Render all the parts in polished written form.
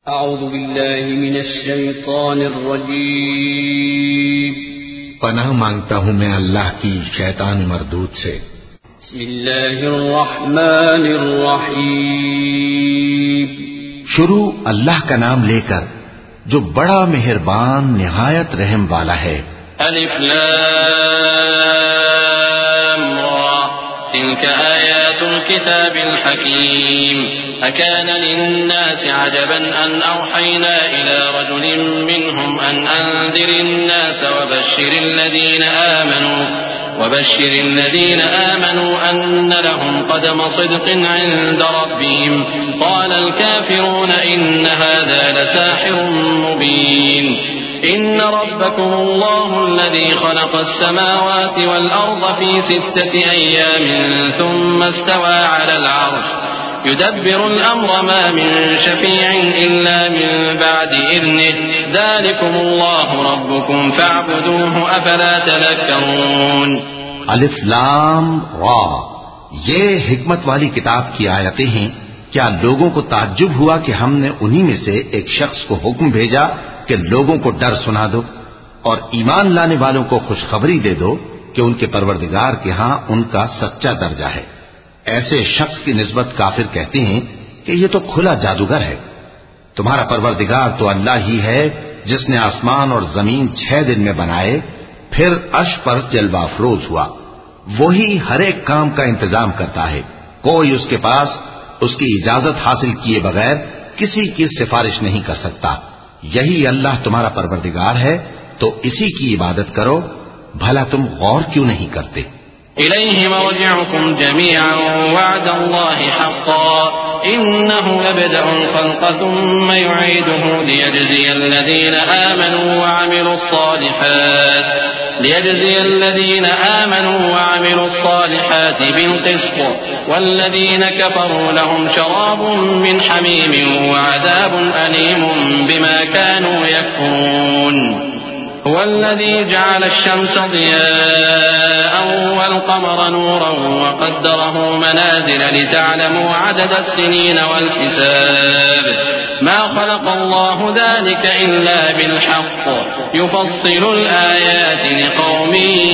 اعوذ باللہ من الشیطان الرجیم پناہ مانگتا ہوں میں اللہ کی شیطان مردود سے۔ بسم اللہ الرحمن الرحیم شروع اللہ کا نام لے کر جو بڑا مہربان نہایت رحم والا ہے۔ الف لام را تلك آیات الكتاب الحکیم أكان للناس عجبا أن أوحينا إلى رجل منهم أن أنذر الناس وبشر الذين آمنوا أن لهم قدم صدق عند ربهم قال الكافرون إن هذا لساحر مبين إن ربكم الله الذي خلق السماوات والأرض في 6 أيام ثم استوى على العرش يدبر الأمر ما من شفيع إلا من بعد إذنه ذلكم الله ربكم فاعبدوه أفلا تذكرون۔ الف لام را، یہ حکمت والی کتاب کی آیتیں ہیں۔ کیا لوگوں کو تعجب ہوا کہ ہم نے انہی میں سے ایک شخص کو حکم بھیجا کہ لوگوں کو ڈر سنا دو اور ایمان لانے والوں کو خوشخبری دے دو کہ ان کے پروردگار کے ہاں ان کا سچا درجہ ہے۔ ایسے شخص کی نسبت کافر کہتے ہیں کہ یہ تو کھلا جادوگر ہے۔ تمہارا پروردگار تو اللہ ہی ہے جس نے آسمان اور زمین 6 دن میں بنائے، پھر عرش پر جلوہ افروز ہوا۔ وہی ہر ایک کام کا انتظام کرتا ہے، کوئی اس کے پاس اس کی اجازت حاصل کیے بغیر کسی کی سفارش نہیں کر سکتا۔ یہی اللہ تمہارا پروردگار ہے تو اسی کی عبادت کرو، بھلا تم غور کیوں نہیں کرتے؟ إليه مرجعكم جميعا وعد الله حقا إنه يبدأ الخلق ثم يعيده ليجزي الذين آمنوا وعملوا الصالحات بالقسط والذين كفروا لهم شراب من حميم وعذاب أليم بما كانوا يكفرون۔ هو الذي جعل الشمس ضياء والقمر نورا وقدره منازل لتعلموا عدد السنين والحساب ما خلق الله ذلك إلا بالحق يفصل الآيات لقوم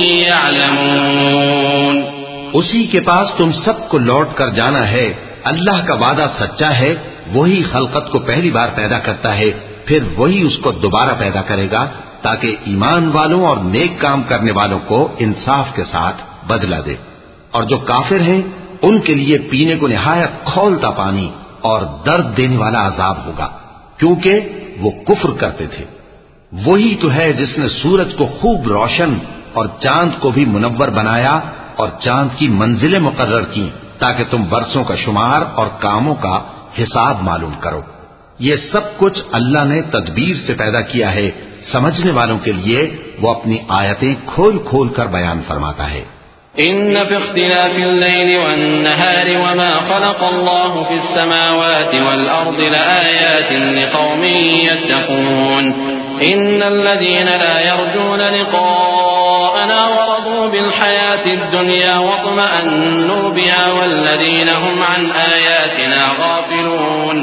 يعلمون۔ اسی کے پاس تم سب کو لوٹ کر جانا ہے۔ اللہ کا وعدہ سچا ہے، وہی خلقت کو پہلی بار پیدا کرتا ہے، پھر وہی اس کو دوبارہ پیدا کرے گا تاکہ ایمان والوں اور نیک کام کرنے والوں کو انصاف کے ساتھ بدلہ دے۔ اور جو کافر ہیں ان کے لیے پینے کو نہایت کھولتا پانی اور درد دینے والا عذاب ہوگا، کیونکہ وہ کفر کرتے تھے۔ وہی تو ہے جس نے سورج کو خوب روشن اور چاند کو بھی منور بنایا اور چاند کی منزلیں مقرر کی تاکہ تم برسوں کا شمار اور کاموں کا حساب معلوم کرو۔ یہ سب کچھ اللہ نے تدبیر سے پیدا کیا ہے، سمجھنے والوں کے لیے وہ اپنی آیتیں کھول کھول کر بیان فرماتا ہے۔ إن في اختلاف الليل والنهار وما خلق الله في السماوات والأرض لآيات لقوم يتقون إن الذين لا يرجون لقاءنا ورضوا بالحياة الدنيا واطمأنوا بها والذين هم عن آياتنا غافلون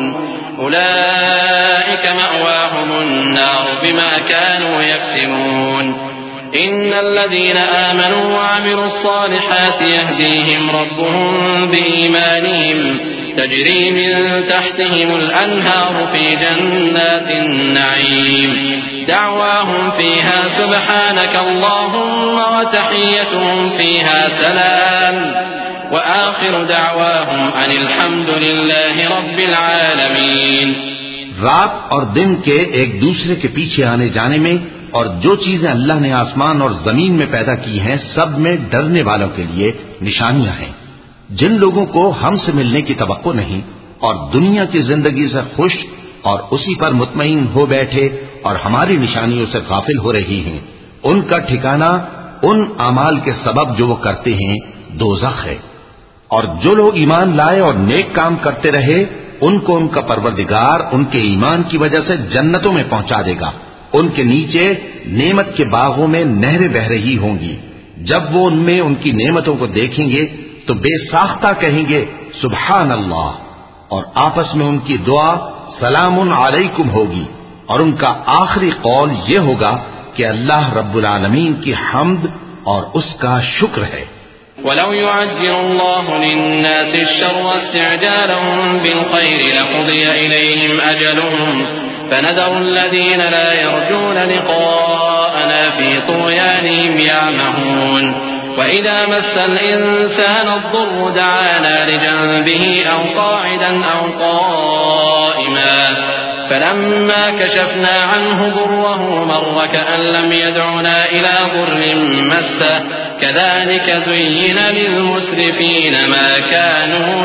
أولئك مأواهم النار بما كانوا يكسبون إن الذين آمنوا وعملوا الصالحات يهديهم ربهم بإيمانهم تجري من تحتهم الأنهار في جنات النعيم دعواهم فيها سبحانك اللهم وتحيتهم فيها سلام وآخر دعواهم أن الحمد لله رب العالمين۔ رات اور دن کے ایک دوسرے کے پیچھے آنے جانے میں اور جو چیزیں اللہ نے آسمان اور زمین میں پیدا کی ہیں سب میں ڈرنے والوں کے لیے نشانیاں ہیں۔ جن لوگوں کو ہم سے ملنے کی توقع نہیں اور دنیا کی زندگی سے خوش اور اسی پر مطمئن ہو بیٹھے اور ہماری نشانیوں سے غافل ہو رہی ہیں، ان کا ٹھکانہ ان اعمال کے سبب جو وہ کرتے ہیں دوزخ ہے۔ اور جو لوگ ایمان لائے اور نیک کام کرتے رہے ان کو ان کا پروردگار ان کے ایمان کی وجہ سے جنتوں میں پہنچا دے گا، ان کے نیچے نعمت کے باغوں میں نہریں بہ رہی ہوں گی۔ جب وہ ان میں ان کی نعمتوں کو دیکھیں گے تو بے ساختہ کہیں گے سبحان اللہ، اور آپس میں ان کی دعا سلام علیکم ہوگی، اور ان کا آخری قول یہ ہوگا کہ اللہ رب العالمین کی حمد اور اس کا شکر ہے۔ وَلَوْ يُعَجِّلُ اللَّهُ لِلنَّاسِ الشَّرَّ اسْتِعْجَالَهُم بِالْخَيْرِ لَقُضِيَ إِلَيْهِمْ أَجَلُهُمْ فَنَذَرُ الَّذِينَ لَا يَرْجُونَ لِقَاءَنَا فِي طُغْيَانِهِمْ يَعْمَهُونَ وَإِذَا مَسَّ الْإِنسَانَ الضُّرُّ دَعَانَا لِجَنبِهِ أَوْ قَاعِدًا أَوْ قَائِمًا فَلَمَّا كَشَفْنَا عَنْهُ ضُرَّهُ مَرَّ كَأَن لَّمْ يَدْعُنَا إِلَىٰ ضُرٍّ مَّسَّهُ كَذَٰلِكَ زُيِّنَ لِلْمُسْرِفِينَ مَا كَانُوا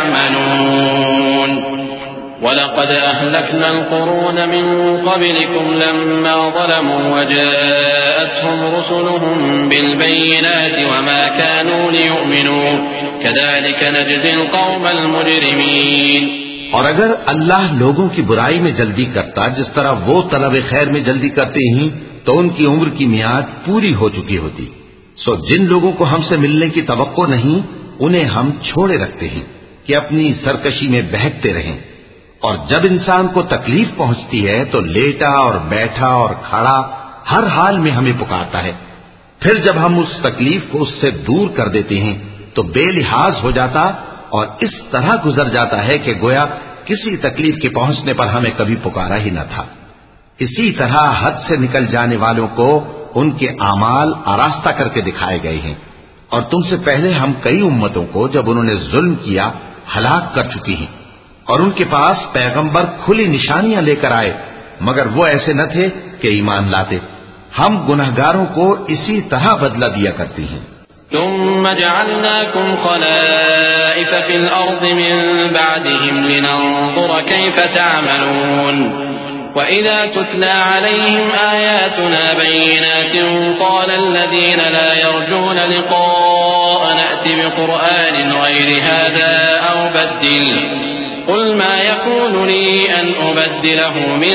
يَعْمَلُونَ وَلَقَدْ أَهْلَكْنَا الْقُرُونَ مِن قَبْلِكُمْ لَمَّا ظَلَمُوا وَجَاءَتْهُمْ رُسُلُهُم بِالْبَيِّنَاتِ وَمَا كَانُوا لِيُؤْمِنُوا كَذَٰلِكَ نَجْزِي الْقَوْمَ الْمُجْرِمِينَ۔ اور اگر اللہ لوگوں کی برائی میں جلدی کرتا جس طرح وہ طلب خیر میں جلدی کرتے ہیں تو ان کی عمر کی میعاد پوری ہو چکی ہوتی، سو جن لوگوں کو ہم سے ملنے کی توقع نہیں انہیں ہم چھوڑے رکھتے ہیں کہ اپنی سرکشی میں بہکتے رہیں، اور جب انسان کو تکلیف پہنچتی ہے تو لیٹا اور بیٹھا اور کھڑا ہر حال میں ہمیں پکارتا ہے، پھر جب ہم اس تکلیف کو اس سے دور کر دیتے ہیں تو بے لحاظ ہو جاتا اور اس طرح گزر جاتا ہے کہ گویا کسی تکلیف کے پہنچنے پر ہمیں کبھی پکارا ہی نہ تھا۔ اسی طرح حد سے نکل جانے والوں کو ان کے اعمال آراستہ کر کے دکھائے گئے ہیں، اور تم سے پہلے ہم کئی امتوں کو جب انہوں نے ظلم کیا ہلاک کر چکی ہیں، اور ان کے پاس پیغمبر کھلی نشانیاں لے کر آئے مگر وہ ایسے نہ تھے کہ ایمان لاتے۔ ہم گنہگاروں کو اسی طرح بدلہ دیا کرتی ہیں۔ ثم جعلناكم خلائف في الأرض من بعدهم لننظر كيف تعملون وإذا تتلى عليهم آياتنا بينات قال الذين لا يرجون لقاءنا ائت بقرآن غير هذا أو بدل قل ما يكون لي أن أبدله من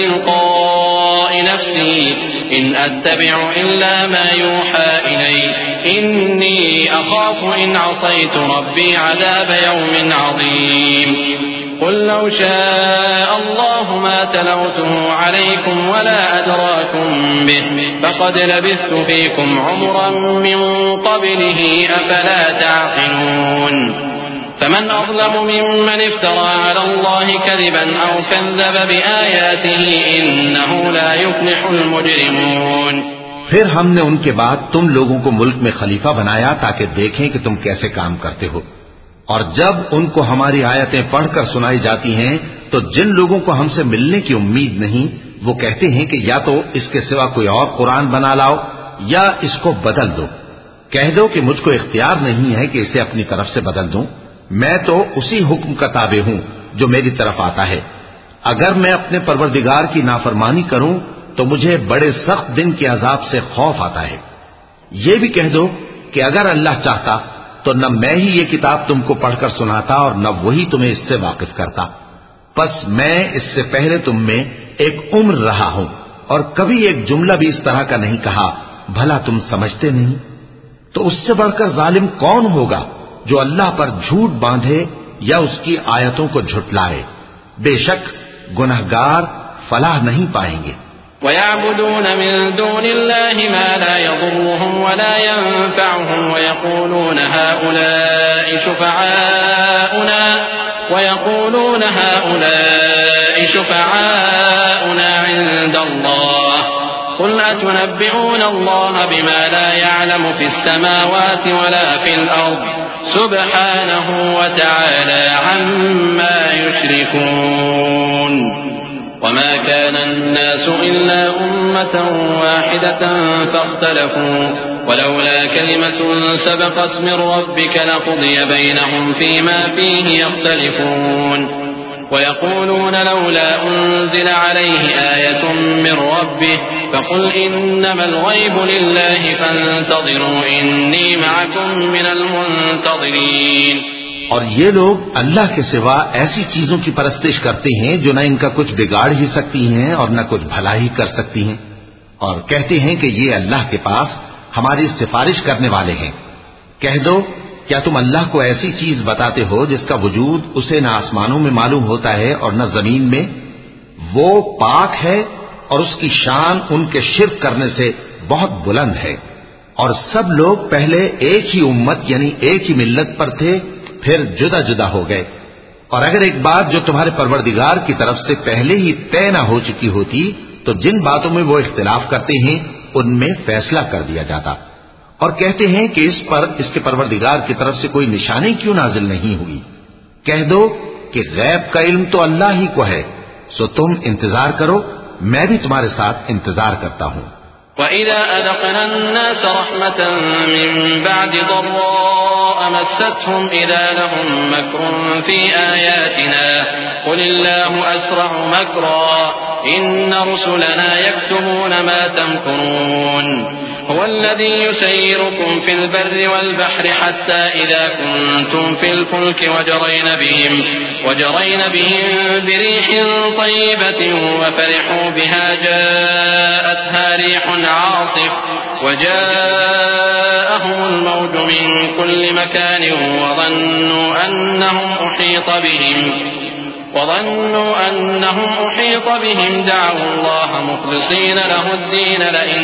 تلقاء نفسي إن أتبع إلا ما يوحى إلي إني أخاف إن عصيت ربي عذاب يوم عظيم قل لو شاء الله ما تلوته عليكم ولا أدراكم به فقد لبثت فيكم عمرا من قبله أفلا تعقلون فمن أظلم ممن افترى على الله كذبا أو كذب بآياته إنه لا يفلح المجرمون۔ پھر ہم نے ان کے بعد تم لوگوں کو ملک میں خلیفہ بنایا تاکہ دیکھیں کہ تم کیسے کام کرتے ہو، اور جب ان کو ہماری آیتیں پڑھ کر سنائی جاتی ہیں تو جن لوگوں کو ہم سے ملنے کی امید نہیں وہ کہتے ہیں کہ یا تو اس کے سوا کوئی اور قرآن بنا لاؤ یا اس کو بدل دو۔ کہہ دو کہ مجھ کو اختیار نہیں ہے کہ اسے اپنی طرف سے بدل دوں، میں تو اسی حکم کا تابع ہوں جو میری طرف آتا ہے۔ اگر میں اپنے پروردگار کی نافرمانی کروں تو مجھے بڑے سخت دن کے عذاب سے خوف آتا ہے۔ یہ بھی کہہ دو کہ اگر اللہ چاہتا تو نہ میں ہی یہ کتاب تم کو پڑھ کر سناتا اور نہ وہی تمہیں اس سے واقف کرتا، پس میں اس سے پہلے تم میں ایک عمر رہا ہوں اور کبھی ایک جملہ بھی اس طرح کا نہیں کہا، بھلا تم سمجھتے نہیں؟ تو اس سے بڑھ کر ظالم کون ہوگا جو اللہ پر جھوٹ باندھے یا اس کی آیتوں کو جھٹلائے؟ بے شک گنہگار فلاح نہیں پائیں گے۔ وَيَعْبُدُونَ مِن دُونِ اللَّهِ مَا لَا يَضُرُّهُمْ وَلَا يَنفَعُهُمْ وَيَقُولُونَ هَؤُلَاءِ شُفَعَاؤُنَا عِندَ اللَّهِ قُلْ أَتُنَبِّئُونَ اللَّهَ بِمَا لَا يَعْلَمُ فِي السَّمَاوَاتِ وَلَا فِي الْأَرْضِ سُبْحَانَهُ وَتَعَالَى عَمَّا يُشْرِكُونَ وما كان الناس إلا أمة واحدة فاختلفوا ولولا كلمة سبقت من ربك لقضي بينهم فيما فيه يختلفون ويقولون لولا أنزل عليه آية من ربه فقل إنما الغيب لله فانتظروا إني معكم من المنتظرين۔ اور یہ لوگ اللہ کے سوا ایسی چیزوں کی پرستش کرتے ہیں جو نہ ان کا کچھ بگاڑ ہی سکتی ہیں اور نہ کچھ بھلائی کر سکتی ہیں، اور کہتے ہیں کہ یہ اللہ کے پاس ہماری سفارش کرنے والے ہیں۔ کہہ دو کیا تم اللہ کو ایسی چیز بتاتے ہو جس کا وجود اسے نہ آسمانوں میں معلوم ہوتا ہے اور نہ زمین میں؟ وہ پاک ہے اور اس کی شان ان کے شرک کرنے سے بہت بلند ہے۔ اور سب لوگ پہلے ایک ہی امت یعنی ایک ہی ملت پر تھے، پھر جدا جدا ہو گئے۔ اور اگر ایک بات جو تمہارے پروردگار کی طرف سے پہلے ہی طے نہ ہو چکی ہوتی تو جن باتوں میں وہ اختلاف کرتے ہیں ان میں فیصلہ کر دیا جاتا۔ اور کہتے ہیں کہ اس پر اس کے پروردگار کی طرف سے کوئی نشانی کیوں نازل نہیں ہوئی؟ کہہ دو کہ غیب کا علم تو اللہ ہی کو ہے، سو تم انتظار کرو، میں بھی تمہارے ساتھ انتظار کرتا ہوں۔ وَإِذَا أَذَقْنَا النَّاسَ رَحْمَةً مِّن بَعْدِ ضَرَّاءَ مَسَّتْهُمْ إِذَا لَهُم مَّكْرٌ فِي آيَاتِنَا قُلِ اللَّهُ أَسْرَعُ مَكْرًا إِنَّ رُسُلَنَا يَكْتُبُونَ مَا تَمْكُرُونَ هو الذي يسيركم في البر والبحر حتى إذا كنتم في الفلك وجرين بهم بريح طيبة وفرحوا بها جاءتها ريح عاصف وجاءهم الموج من كل مكان وظنوا أنهم أحيط بهم دعوا الله مخلصين له الدين لئن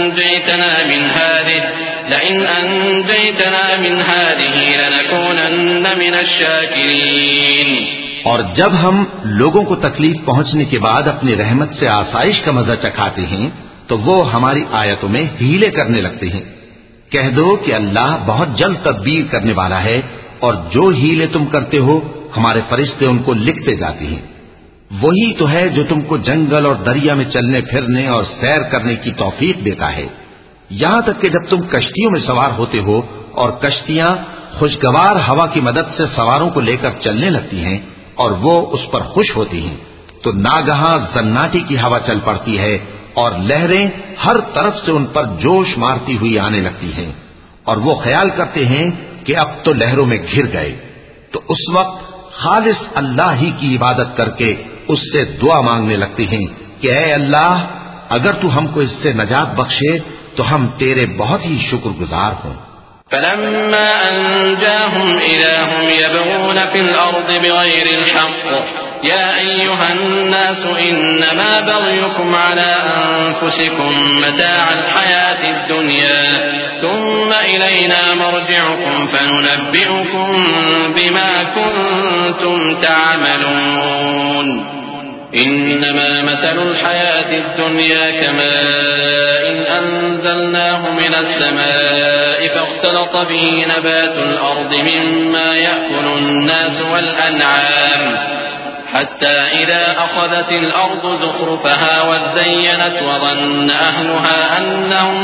أنجيتنا من هذه لنكونن من الشاكرين۔ اور جب ہم لوگوں کو تکلیف پہنچنے کے بعد اپنی رحمت سے آسائش کا مزہ چکھاتے ہیں تو وہ ہماری آیتوں میں ہیلے کرنے لگتے ہیں۔ کہہ دو کہ اللہ بہت جلد تدبیر کرنے والا ہے، اور جو ہیلے تم کرتے ہو ہمارے فرشتے ان کو لکھتے جاتے ہیں۔ وہی تو ہے جو تم کو جنگل اور دریا میں چلنے پھرنے اور سیر کرنے کی توفیق دیتا ہے، یہاں تک کہ جب تم کشتیوں میں سوار ہوتے ہو اور کشتیاں خوشگوار ہوا کی مدد سے سواروں کو لے کر چلنے لگتی ہیں اور وہ اس پر خوش ہوتی ہیں، تو ناگہاں زناٹی کی ہوا چل پڑتی ہے اور لہریں ہر طرف سے ان پر جوش مارتی ہوئی آنے لگتی ہیں، اور وہ خیال کرتے ہیں کہ اب تو لہروں میں گھر گئے، تو اس وقت خالص اللہ ہی کی عبادت کر کے اس سے دعا مانگنے لگتے ہیں کہ اے اللہ، اگر تو ہم کو اس سے نجات بخشے تو ہم تیرے بہت ہی شکر گزار ہوں۔ فَلَمَّا أَنْجَاهُمْ إِذَا هُمْ يَبْغُونَ فِي الْأَرْضِ بِغَيْرِ الْحَقِّ يَا أَيُّهَا النَّاسُ إِنَّمَا بَغْيُكُمْ عَلَى أَنفُسِكُمْ مَتَاعَ الْحَيَاةِ الدُّنْيَا ثُمَّ إِلَيْنَا مَرْجِعُكُمْ فَنُنَبِّئُكُم بِمَا كُنتُمْ تَعْمَلُونَ إِنَّمَا مَثَلُ الْحَيَاةِ الدُّنْيَا كَمَاءٍ أَنزَلْنَاهُ مِنَ السَّمَاءِ فاختلط به نبات الأرض مما يأكل الناس والأنعام حتى إذا أخذت الأرض زخرفها وزينت وظن أهلها أنهم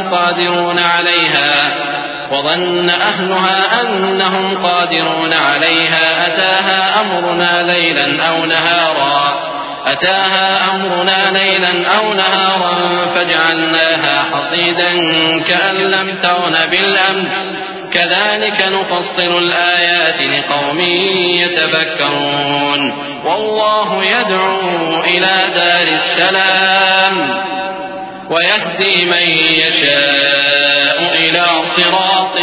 قادرون عليها أتاها أمرنا ليلا أو نهارا فجعلناها حصيدا كأن لم تغن بالأمس كذلك نفصل الآيات لقوم يتفكرون والله يدعو إلى دار السلام ويهدي من يشاء إلى صراط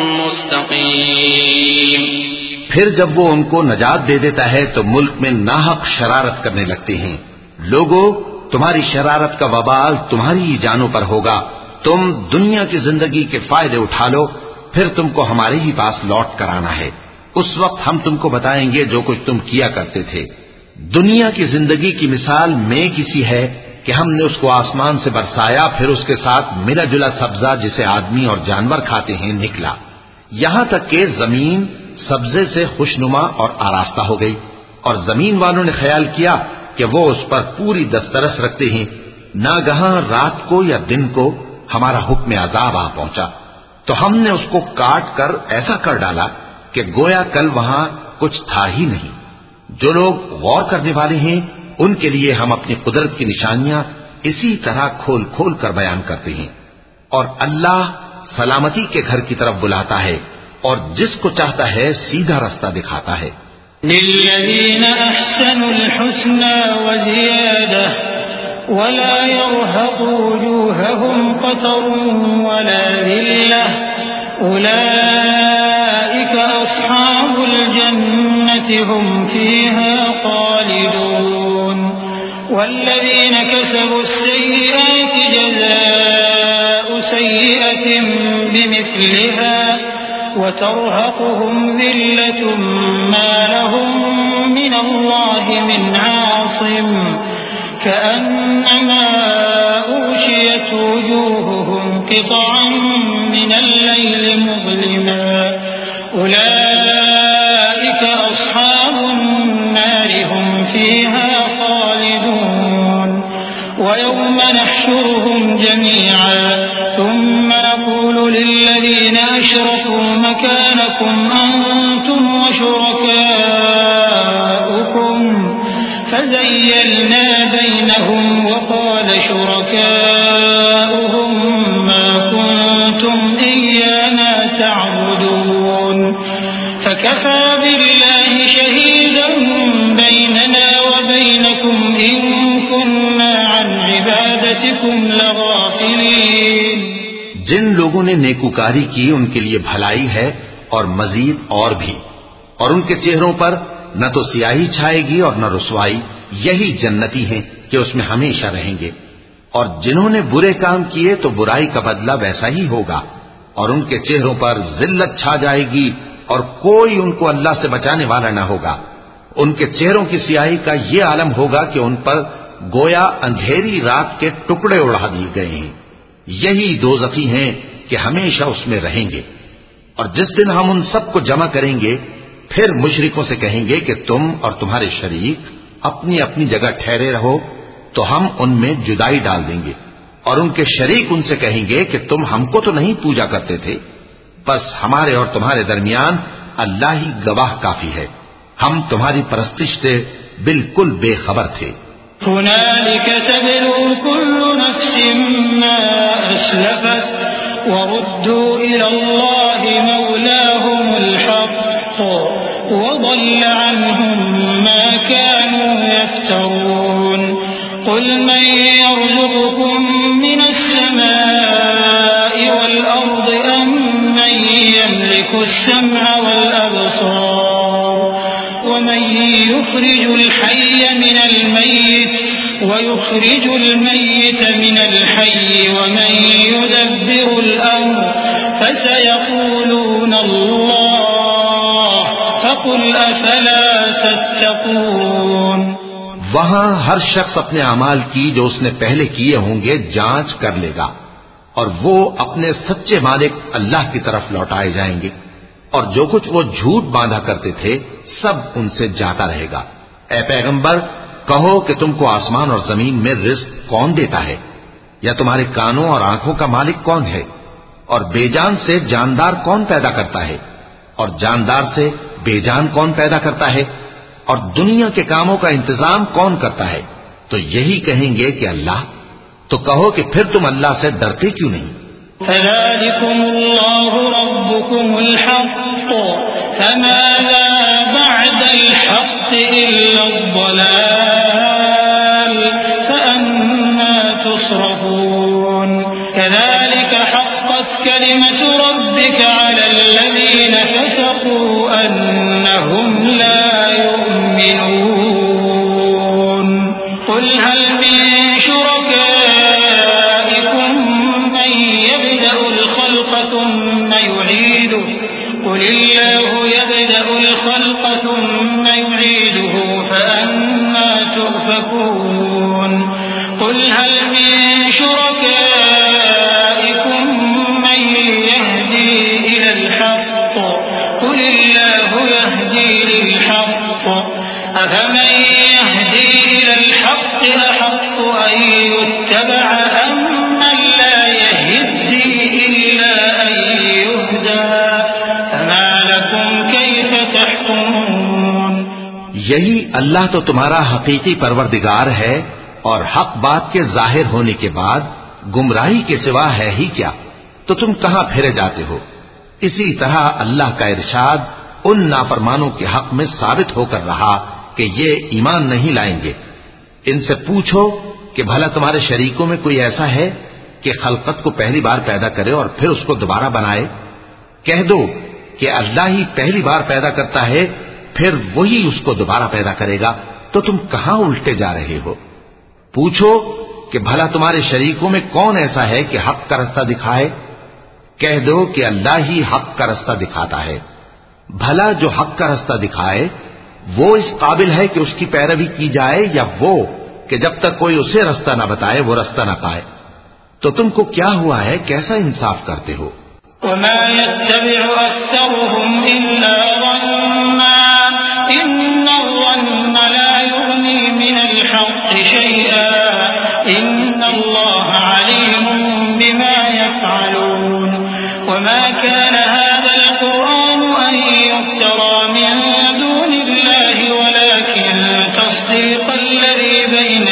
مستقيم۔ پھر جب وہ ان کو نجات دے دیتا ہے تو ملک میں ناحق شرارت کرنے لگتے ہیں۔ لوگو، تمہاری شرارت کا وبال تمہاری ہی جانوں پر ہوگا۔ تم دنیا کی زندگی کے فائدے اٹھا لو، پھر تم کو ہمارے ہی پاس لوٹ کر آنا ہے۔ اس وقت ہم تم کو بتائیں گے جو کچھ تم کیا کرتے تھے۔ دنیا کی زندگی کی مثال میں کسی ہے کہ ہم نے اس کو آسمان سے برسایا، پھر اس کے ساتھ ملا جلا سبزہ جسے آدمی اور جانور کھاتے ہیں نکلا، یہاں تک کہ زمین سبزے سے خوشنما اور آراستہ ہو گئی، اور زمین والوں نے خیال کیا کہ وہ اس پر پوری دسترس رکھتے ہیں۔ ناگہاں رات کو یا دن کو ہمارا حکم عذاب آ پہنچا تو ہم نے اس کو کاٹ کر ایسا کر ڈالا کہ گویا کل وہاں کچھ تھا ہی نہیں۔ جو لوگ غور کرنے والے ہیں ان کے لیے ہم اپنی قدرت کی نشانیاں اسی طرح کھول کھول کر بیان کرتے ہیں۔ اور اللہ سلامتی کے گھر کی طرف بلاتا ہے اور جس کو چاہتا ہے سیدھا رستہ دکھاتا ہے۔ للذین احسنوا الحسنى وزیادہ ولا يرهق وجوههم قتر ولا ذلة أولئك أولئك أصحاب الجنة هم فيها خالدون والذين كسبوا السيئات جزاء سيئة بمثلها وترهقهم ذلة ما لهم من الله من عاصم كأنما أغشيت وجوههم قطعا من الليل مظلما أولئك أصحاب النار هم فيها خالدون ويوم نحشرهم جميعا ثم نقول للذين أشركوا مكانكم أنتم وشركاؤكم فزيلنا بينهم وقال شركاؤهم ما كنتم إيانا تعبدون فكفى بالله شهيدا بيننا وبينكم إن كنا عن عبادتكم لغافلين. جن لوگوں نے نیکوکاری کی ان کے لیے بھلائی ہے اور مزید اور بھی، اور ان کے چہروں پر نہ تو سیاہی چھائے گی اور نہ رسوائی، یہی جنتی ہیں کہ اس میں ہمیشہ رہیں گے. اور جنہوں نے برے کام کیے تو برائی کا بدلہ ویسا ہی ہوگا، اور ان کے چہروں پر ذلت چھا جائے گی اور کوئی ان کو اللہ سے بچانے والا نہ ہوگا. ان کے چہروں کی سیاہی کا یہ عالم ہوگا کہ ان پر گویا اندھیری رات کے ٹکڑے اڑا دیے گئے ہیں. یہی دوزخی ہیں کہ ہمیشہ اس میں رہیں گے. اور جس دن ہم ان سب کو جمع کریں گے پھر مشرکوں سے کہیں گے کہ تم اور تمہارے شریک اپنی اپنی جگہ ٹھہرے رہو تو ہم ان میں جدائی ڈال دیں گے. اور ان کے شریک ان سے کہیں گے کہ تم ہم کو تو نہیں پوجا کرتے تھے، بس ہمارے اور تمہارے درمیان اللہ ہی گواہ کافی ہے، ہم تمہاری پرستش سے بالکل بے خبر تھے. هنالك تبلو كل نفس ما أسلفت وردوا إلى الله مولاهم الحق وضل عنهم ما كانوا يفترون. قل من يرزقكم من السماء والأرض أم من يملك السمع والأبصار ومن يخرج الحي من الميت ويخرج الميت من الحي ومن يدبر الأمر فسيقولون الله فقل أفلا تتقون. وہاں ہر شخص اپنے اعمال کی جو اس نے پہلے کیے ہوں گے جانچ کر لے گا، اور وہ اپنے سچے مالک اللہ کی طرف لوٹائے جائیں گے، اور جو کچھ وہ جھوٹ باندھا کرتے تھے سب ان سے جاتا رہے گا. اے پیغمبر کہو کہ تم کو آسمان اور زمین میں رزق کون دیتا ہے، یا تمہارے کانوں اور آنکھوں کا مالک کون ہے، اور بے جان سے جاندار کون پیدا کرتا ہے، اور جاندار سے بے جان کون پیدا کرتا ہے، اور دنیا کے کاموں کا انتظام کون کرتا ہے؟ تو یہی کہیں گے کہ اللہ. تو کہو کہ پھر تم اللہ سے ڈرتے کیوں نہیں؟ فذلكم الله ربكم الحق فماذا بعد الحق إلا الضلال فأنا تصرفون. كذلك حقت كلمة ربك على الذين فسقوا أنهم لا يؤمنون. قل هل من شركائكم من يبدأ الخلق ثم يعيده قل الله يبدأ الخلق ثم يعيده فأنا تؤفكون. قل هل من شركائكم من يهدي إلى الحق قل الله يهدي للحق أفمن يهدي إلى الحق أحق أن يتبع أم من لا يهدي إلا أن يهدى فما لكم كيف تحكمون. یہی اللہ تو تمہارا حقیقی پروردگار ہے، اور حق بات کے ظاہر ہونے کے بعد گمراہی کے سوا ہے ہی کیا؟ تو تم کہاں پھرے جاتے ہو؟ اسی طرح اللہ کا ارشاد ان نافرمانوں کے حق میں ثابت ہو کر رہا کہ یہ ایمان نہیں لائیں گے. ان سے پوچھو کہ بھلا تمہارے شریکوں میں کوئی ایسا ہے کہ خلقت کو پہلی بار پیدا کرے اور پھر اس کو دوبارہ بنائے؟ کہہ دو کہ اللہ ہی پہلی بار پیدا کرتا ہے پھر وہی اس کو دوبارہ پیدا کرے گا، تو تم کہاں الٹے جا رہے ہو؟ پوچھو کہ بھلا تمہارے شریکوں میں کون ایسا ہے کہ حق کا رستہ دکھائے؟ کہہ دو کہ اللہ ہی حق کا رستہ دکھاتا ہے۔ بھلا جو حق کا رستہ دکھائے وہ اس قابل ہے کہ اس کی پیروی کی جائے، یا وہ کہ جب تک کوئی اسے رستہ نہ بتائے وہ رستہ نہ پائے؟ تو تم کو کیا ہوا ہے؟ کیسا انصاف کرتے ہو؟ وما يتبع أكثرهم إلا ظنا إن الظن لا يغني من الحق شيئا إن الله عليم بما يفعلون وما كان هذا القرآن أن يفترى من دون الله ولكن تصديق الذي بين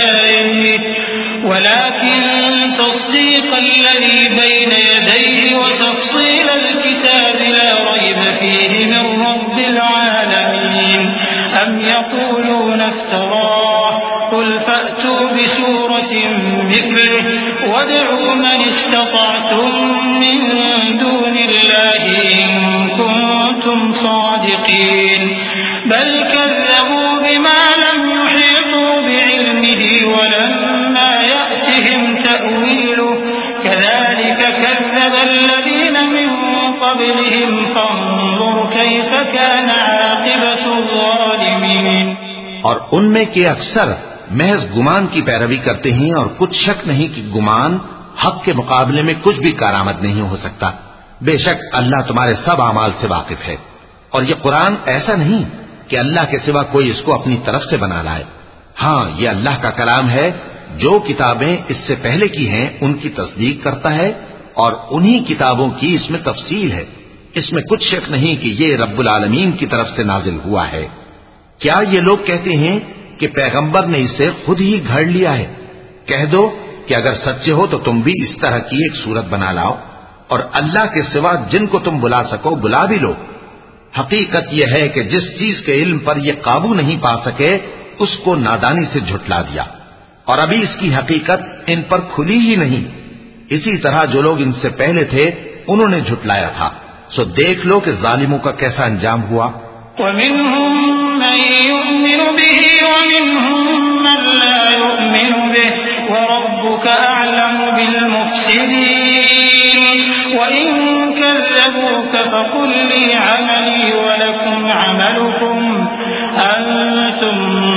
يديه وتفصيل الكتاب لا ريب فيه من رب العالمين أم يقولون افتراه قل فأتوا بسورة مثله وادعوا من استطعتم من دون الله إن كنتم صادقين بل كذبوا بما لم يحيطوا بعلمه ولما يأتهم تأويله كذلك كذب الذين من قبلهم فانظر كيف كان عاقبة الظالمين۔ اور ان میں کے اکثر محض گمان کی پیروی کرتے ہیں، اور کچھ شک نہیں کہ گمان حق کے مقابلے میں کچھ بھی کارآمد نہیں ہو سکتا۔ بے شک اللہ تمہارے سب اعمال سے واقف ہے، اور یہ قرآن ایسا نہیں کہ اللہ کے سوا کوئی اس کو اپنی طرف سے بنا لائے۔ ہاں، یہ اللہ کا کلام ہے، جو کتابیں اس سے پہلے کی ہیں ان کی تصدیق کرتا ہے، اور انہی کتابوں کی اس میں تفصیل ہے۔ اس میں کچھ شک نہیں کہ یہ رب العالمین کی طرف سے نازل ہوا ہے۔ کیا یہ لوگ کہتے ہیں کہ پیغمبر نے اسے خود ہی گھڑ لیا ہے؟ کہہ دو کہ اگر سچے ہو تو تم بھی اس طرح کی ایک صورت بنا لاؤ، اور اللہ کے سوا جن کو تم بلا سکو بلا بھی لو۔ حقیقت یہ ہے کہ جس چیز کے علم پر یہ قابو نہیں پا سکے اس کو نادانی سے جھٹلا دیا، اور ابھی اس کی حقیقت ان پر کھلی ہی نہیں۔ اسی طرح جو لوگ ان سے پہلے تھے انہوں نے جھٹلایا تھا، سو دیکھ لو کہ ظالموں کا کیسا انجام ہوا۔ وَمِنْهُمْ مَنْ يُؤْمِنُ بِهِ وَمِنْهُمْ مَنْ لَا يُؤْمِنُ بِهِ وَرَبُّكَ أَعْلَمُ بِالْمُفْسِدِينَ وَإِنْ كَذَّبُوكَ فَقُلْ لِي عَمَلِي وَلَكُمْ عَمَلُكُمْ أَنْتُمْ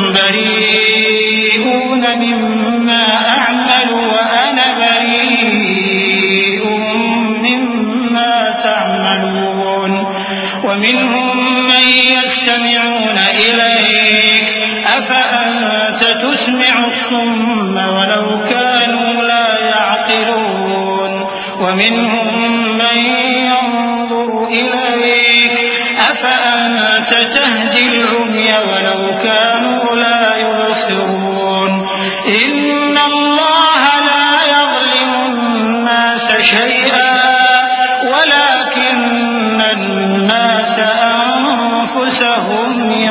بَرِيئُونَ مِمَّا أَعْمَلُ وَأَنَا بَرِيءٌ مِّمَّا تَعْمَلُونَ وَمِنْهُمْ مَنْ يَسْتَمِعُونَ إِلَيْكَ أَفَأَنْتَ تُسْمِعُ الصُّمَّ وَلَوْ كَانُوا لَا يَعْقِلُونَ وَمِنْهُمْ مَنْ يَنْظُرُ إِلَيْكَ أَفَأَنْتَ تَهْدِي الْعُمْيَ وَلَوْ كَانُوا لَا يُبْصِرُونَ إِنَّ اللَّهَ لَا يَظْلِمُ النَّاسَ شَيْئًا وَلَكِنَّ النَّاسَ أَنفُسَهُمْ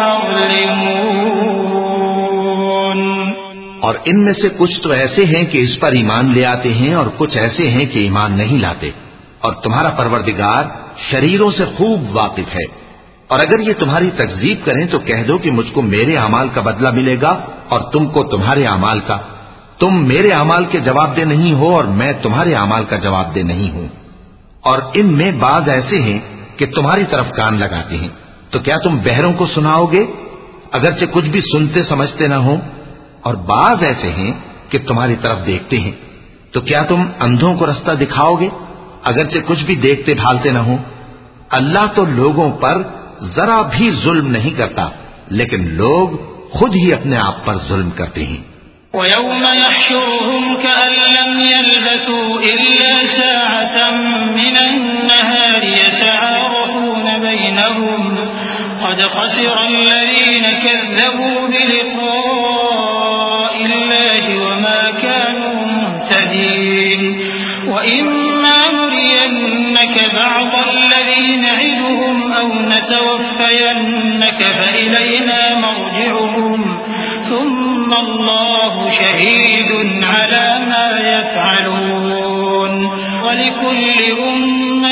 يَظْلِمُونَ۔ اور ان میں سے کچھ تو ایسے ہیں کہ اس پر ایمان لے آتے ہیں، اور کچھ ایسے ہیں کہ ایمان نہیں لاتے، اور تمہارا پروردگار شریروں سے خوب واقف ہے۔ اور اگر یہ تمہاری تکذیب کریں تو کہہ دو کہ مجھ کو میرے اعمال کا بدلہ ملے گا اور تم کو تمہارے اعمال کا۔ تم میرے اعمال کے جواب دہ نہیں ہو اور میں تمہارے اعمال کا جواب دہ نہیں ہوں۔ اور ان میں بعض ایسے ہیں کہ تمہاری طرف کان لگاتے ہیں، تو کیا تم بہروں کو سناؤ گے اگرچہ کچھ بھی سنتے سمجھتے نہ ہو؟ اور بعض ایسے ہیں کہ تمہاری طرف دیکھتے ہیں، تو کیا تم اندھوں کو رستہ دکھاؤ گے اگرچہ کچھ بھی دیکھتے بھالتے نہ ہو؟ اللہ تو لوگوں پر ذرا بھی ظلم نہیں کرتا، لیکن لوگ خود ہی اپنے آپ پر ظلم کرتے ہیں۔ وَيَوْمَ يَحْشُرُهُمْ كَأَن لَّمْ يَلْبَثُوا إِلَّا سَاعَةً مِّنَ النَّهَارِ يَتَعَارَفُونَ بَيْنَهُمْ قَدْ خَسِرَ الَّذِينَ كَذَّبُوا بِلِقَاءِ اللَّهِ وَمَا كَانُوا مُهْتَدِينَ وَإِمَّا نُرِيَنَّكَ بَعْضَ الَّذِي نَعِدُهُمْ أَوْ نَتَوَفَّيَنَّكَ فَإِلَيْنَا مَرْجِعُهُمْ ثُمَّ اللَّهُ شَهِيدٌ عَلَى مَا يَفْعَلُونَ وَلِكُلِّ أُمَّةٍ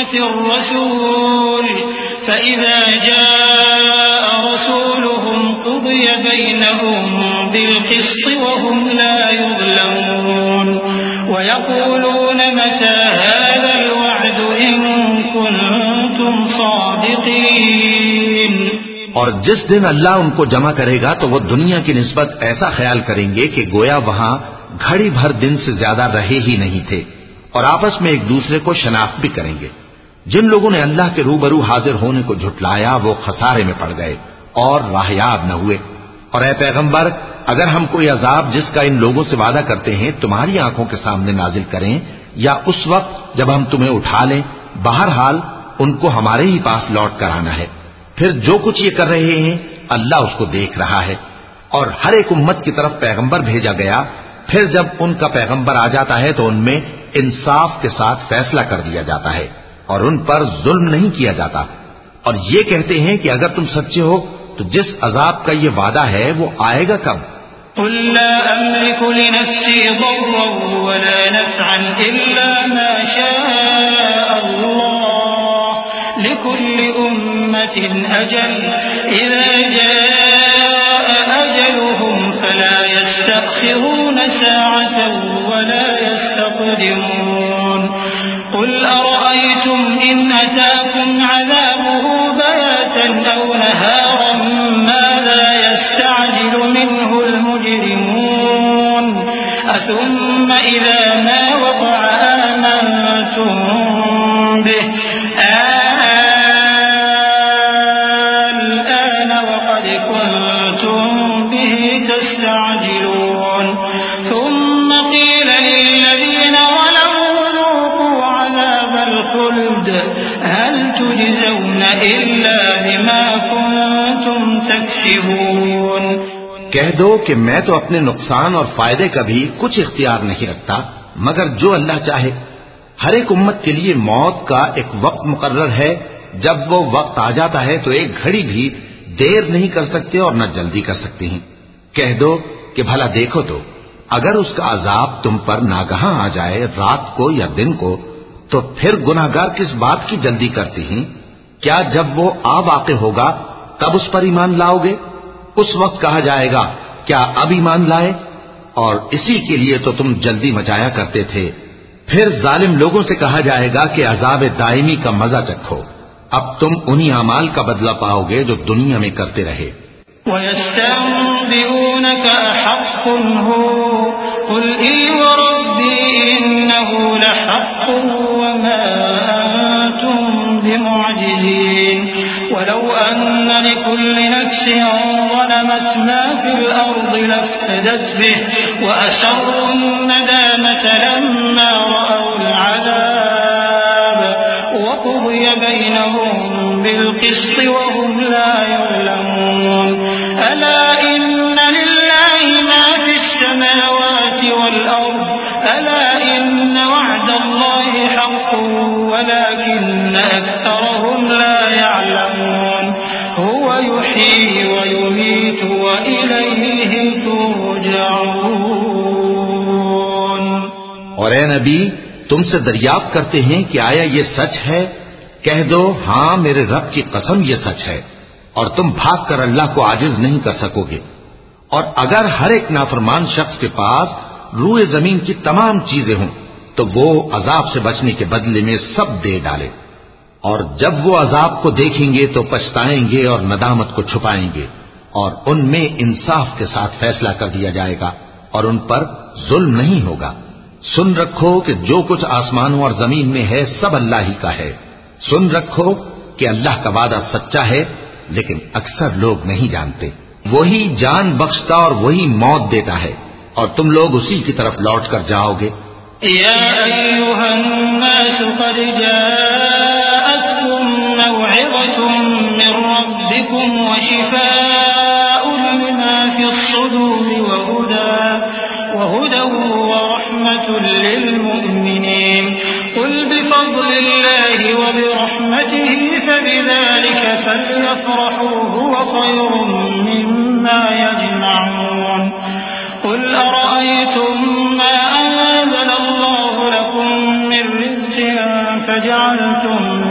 أمة رسول فإذا جاء رسولهم قضي بينهم بالقسط وهم لا يظلمون ويقولون متى هذا الوعد إن كنتم صادقين. اور جس دن اللہ ان کو جمع کرے گا تو وہ دنیا کی نسبت ایسا خیال کریں گے کہ گویا وہاں گھڑی بھر دن سے زیادہ رہے ہی نہیں تھے، اور آپس میں ایک دوسرے کو شناخت بھی کریں گے. جن لوگوں نے اللہ کے روبرو حاضر ہونے کو جھٹلایا وہ خسارے میں پڑ گئے اور راہیاب نہ ہوئے. اور اے پیغمبر، اگر ہم کوئی عذاب جس کا ان لوگوں سے وعدہ کرتے ہیں تمہاری آنکھوں کے سامنے نازل کریں یا اس وقت جب ہم تمہیں اٹھا لیں، بہرحال ان کو ہمارے ہی پاس لوٹ کر آنا ہے. پھر جو کچھ یہ کر رہے ہیں اللہ اس کو دیکھ رہا ہے. اور ہر ایک امت کی طرف پیغمبر بھیجا گیا، پھر جب ان کا پیغمبر آ جاتا ہے تو ان میں انصاف کے ساتھ فیصلہ کر دیا جاتا ہے اور ان پر ظلم نہیں کیا جاتا. اور یہ کہتے ہیں کہ اگر تم سچے ہو تو جس عذاب کا یہ وعدہ ہے وہ آئے گا کب؟ قل لا أملك لنفسي ضرا ولا نفعا إلا ما شاء الله لكل أمة أجل إذا جاء أجلهم فلا يستأخرون ساعة ولا يستقدمون. قل أرأيتم إن أتاكم عذابه بياتا أو نهارا ماذا يستعجل منه المجرمون أثم إذا ما وقع آمنتم به الآن وقد كنتم به تستعجلون. ثم قيل للذين ظلموا ذوقوا عذاب الخلد هل تجزون إلا بما كنتم تكسبون. کہہ دو کہ میں تو اپنے نقصان اور فائدے کا بھی کچھ اختیار نہیں رکھتا مگر جو اللہ چاہے. ہر ایک امت کے لیے موت کا ایک وقت مقرر ہے، جب وہ وقت آ جاتا ہے تو ایک گھڑی بھی دیر نہیں کر سکتے اور نہ جلدی کر سکتے ہیں. کہہ دو کہ بھلا دیکھو تو اگر اس کا عذاب تم پر ناگہاں آ جائے رات کو یا دن کو تو پھر گناہگار کس بات کی جلدی کرتے ہیں؟ کیا جب وہ آ واقع ہوگا تب اس پر ایمان لاؤ گے؟ اس وقت کہا جائے گا کیا اب ایمان لائے؟ اور اسی کے لیے تو تم جلدی مچایا کرتے تھے. پھر ظالم لوگوں سے کہا جائے گا کہ عذاب دائمی کا مزہ چکھو، اب تم انہی اعمال کا بدلہ پاؤ گے جو دنیا میں کرتے رہے. وَيَسْتَنبِئُونَكَ أَحَقٌّ هُوَ قُلْ إِي وَرَبِّي إِنَّهُ لَحَقٌّ وَمَا أَنْتُمْ بِمُعْجِزِينَ. وَلَوْ أَنَّ لِكُلِّ نَفْسٍ ظَلَمَتْ مَا فِي الْأَرْضِ لَافْتَدَتْ بِهِ وَأَسَرُّوا النَّدَامَةَ لَمَّا رَأَوُا الْعَذَابَ وَقُضِيَ بَيْنَهُم بِالْقِسْطِ وَهُمْ لَا يُظْلَمُونَ. أَلَا إِنَّ لِلَّهِ مَا فِي السَّمَاوَاتِ وَالْأَرْضِ أَلَا إِنَّ وَعْدَ اللَّهِ حَقٌّ وَلَكِنَّ أَكْثَرَهُمْ لَا يَعْلَمُونَ. هُوَ يُحْيِي وَيُمِيتُ وَإِلَيْهِ تُرْجَعُونَ. اور اے نبی تم سے دریافت کرتے ہیں کہ آیا یہ سچ ہے؟ کہہ دو ہاں میرے رب کی قسم یہ سچ ہے، اور تم بھاگ کر اللہ کو عاجز نہیں کر سکو گے. اور اگر ہر ایک نافرمان شخص کے پاس روئے زمین کی تمام چیزیں ہوں تو وہ عذاب سے بچنے کے بدلے میں سب دے ڈالے، اور جب وہ عذاب کو دیکھیں گے تو پچھتائیں گے اور ندامت کو چھپائیں گے، اور ان میں انصاف کے ساتھ فیصلہ کر دیا جائے گا اور ان پر ظلم نہیں ہوگا. سن رکھو کہ جو کچھ آسمانوں اور زمین میں ہے سب اللہ ہی کا ہے. سن رکھو کہ اللہ کا وعدہ سچا ہے لیکن اکثر لوگ نہیں جانتے. وہی جان بخشتا اور وہی موت دیتا ہے اور تم لوگ اسی کی طرف لوٹ کر جاؤ گے. یا ایھا الناس قد جاءتکم موعظۃ من ربکم وشفاء لما فی الصدور وهدى ورحمة للمؤمنين. قل بفضل الله وبرحمته فبذلك فليفرحوا هو خير مما يجمعون. قل أرأيتم ما أنزل الله لكم من رزق فجعلتم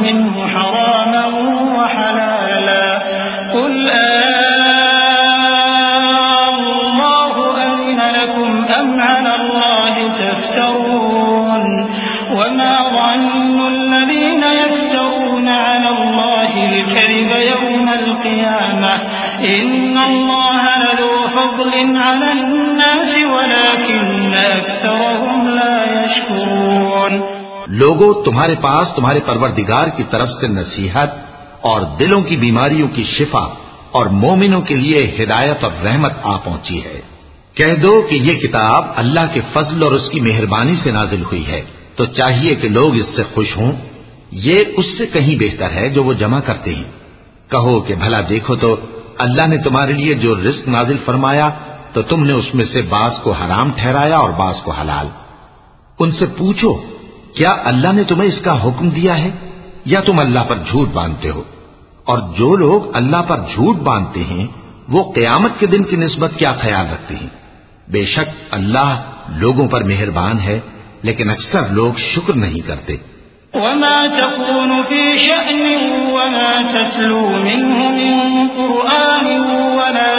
الله تفترون وما ظن الذين يفترون على الله الكذب يوم القيامة إن الله لذو فضل على الناس ولكن أكثرهم لا يشكرون. لوگو تمہارے پاس تمہارے پروردگار کی طرف سے نصیحت اور دلوں کی بیماریوں کی شفا اور مومنوں کے لیے ہدایت اور رحمت آ پہنچی ہے. کہہ دو کہ یہ کتاب اللہ کے فضل اور اس کی مہربانی سے نازل ہوئی ہے تو چاہیے کہ لوگ اس سے خوش ہوں. یہ اس سے کہیں بہتر ہے جو وہ جمع کرتے ہیں. کہو کہ بھلا دیکھو تو اللہ نے تمہارے لیے جو رزق نازل فرمایا تو تم نے اس میں سے بعض کو حرام ٹھہرایا اور بعض کو حلال. ان سے پوچھو کیا اللہ نے تمہیں اس کا حکم دیا ہے یا تم اللہ پر جھوٹ باندھتے ہو؟ اور جو لوگ اللہ پر جھوٹ باندھتے ہیں وہ قیامت کے دن کی نسبت کیا خیال رکھتے ہیں؟ بے شک اللہ لوگوں پر مہربان ہے لیکن اکثر لوگ شکر نہیں کرتے. وما تكون في شأن وما تتلو منه من قرآن ولا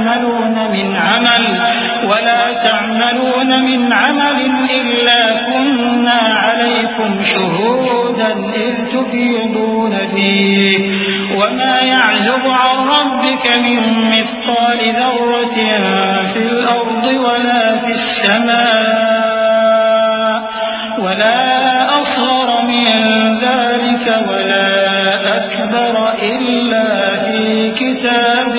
تعملون من عمل إلا كنا عليكم شهودا إذ تفيضون فيه وما يعزب عن ربك من مثقال ذرة في الأرض ولا في السماء ولا أصغر من ذلك ولا أكبر إلا في كتاب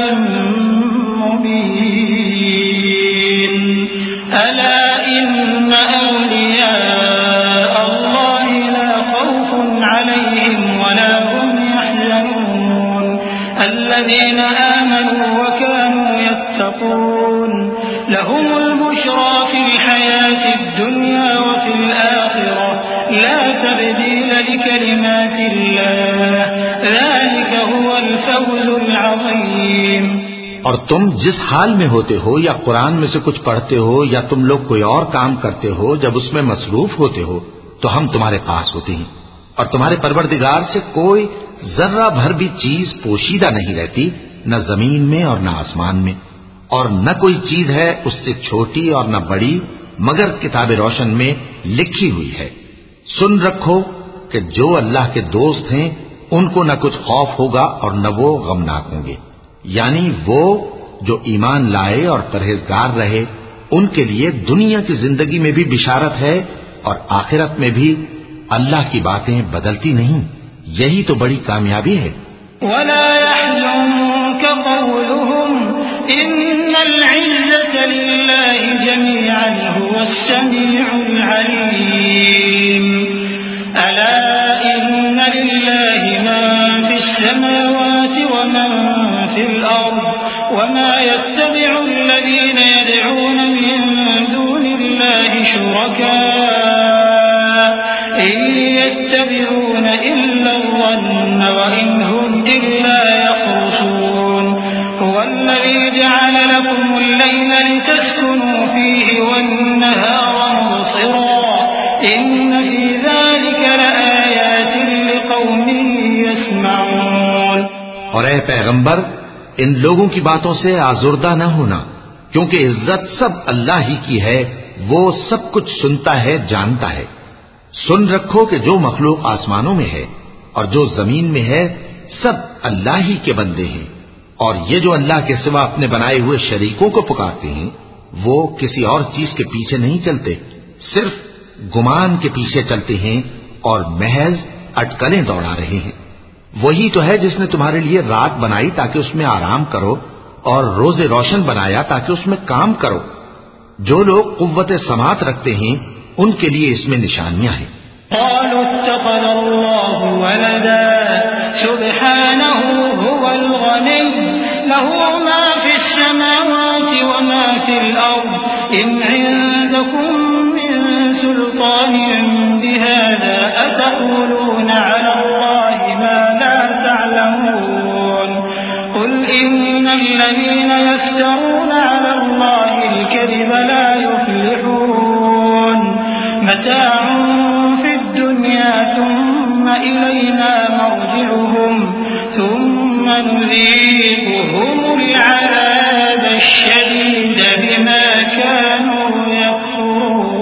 مبين. ألا إن أولياء الله لا خوف عليهم ولا هم يحزنون الذين آمنوا وكانوا يتقون لهم البشرى في الحياة الدنيا وفي الآخرة لا تبديل لكلمات الله ذلك هو الفوز العظيم. اور تم جس حال میں ہوتے ہو یا قرآن میں سے کچھ پڑھتے ہو یا تم لوگ کوئی اور کام کرتے ہو جب اس میں مصروف ہوتے ہو تو ہم تمہارے پاس ہوتے ہیں اور تمہارے پروردگار سے کوئی ذرہ بھر بھی چیز پوشیدہ نہیں رہتی نہ زمین میں اور نہ آسمان میں اور نہ کوئی چیز ہے اس سے چھوٹی اور نہ بڑی مگر کتاب روشن میں لکھی ہوئی ہے. سن رکھو کہ جو اللہ کے دوست ہیں ان کو نہ کچھ خوف ہوگا اور نہ وہ غمناک ہوں گے. یعنی وہ جو ایمان لائے اور پرہیزگار رہے ان کے لیے دنیا کی زندگی میں بھی بشارت ہے اور آخرت میں بھی اللہ کی باتیں بدلتی نہیں. یہی تو بڑی کامیابی ہے. ولا يحزنك قولهم إن العزة لله جميعا هو السميع العليم. ألا إن لله من في السماوات ومن في الأرض وما يتبع الذين يدعون من دون الله شركاء إن يتبعون إلا الظن وإن هم إلا يخرصون. هو الذي جعل لكم الليل لتسكنوا فيه والنهار مبصرا إن في ذلك لآيات لقوم يسمعون. اور اے پیغمبر ان لوگوں کی باتوں سے آزردہ نہ ہونا کیونکہ عزت سب اللہ ہی کی ہے. وہ سب کچھ سنتا ہے جانتا ہے. سن رکھو کہ جو مخلوق آسمانوں میں ہے اور جو زمین میں ہے سب اللہ ہی کے بندے ہیں اور یہ جو اللہ کے سوا اپنے بنائے ہوئے شریکوں کو پکارتے ہیں وہ کسی اور چیز کے پیچھے نہیں چلتے صرف گمان کے پیچھے چلتے ہیں اور محض اٹکلیں دوڑا رہے ہیں. وہی تو ہے جس نے تمہارے لیے رات بنائی تاکہ اس میں آرام کرو اور روز روشن بنایا تاکہ اس میں کام کرو. جو لوگ قوت سماعت رکھتے ہیں ان کے لیے اس میں نشانیاں ہیں. قالوا اتخذ الله ولدا سبحانه هو الغني له ما في السماوات وما في الأرض إن عندكم من سلطان بهذا أتقولون على الله ما لا تعلمون. قل إن الذين يفترون على الله الكذب لا يفلحون. متاع في الدنيا ثم إلينا مرجعهم ثم نذيقهم العذاب الشديد بما كانوا يكفرون.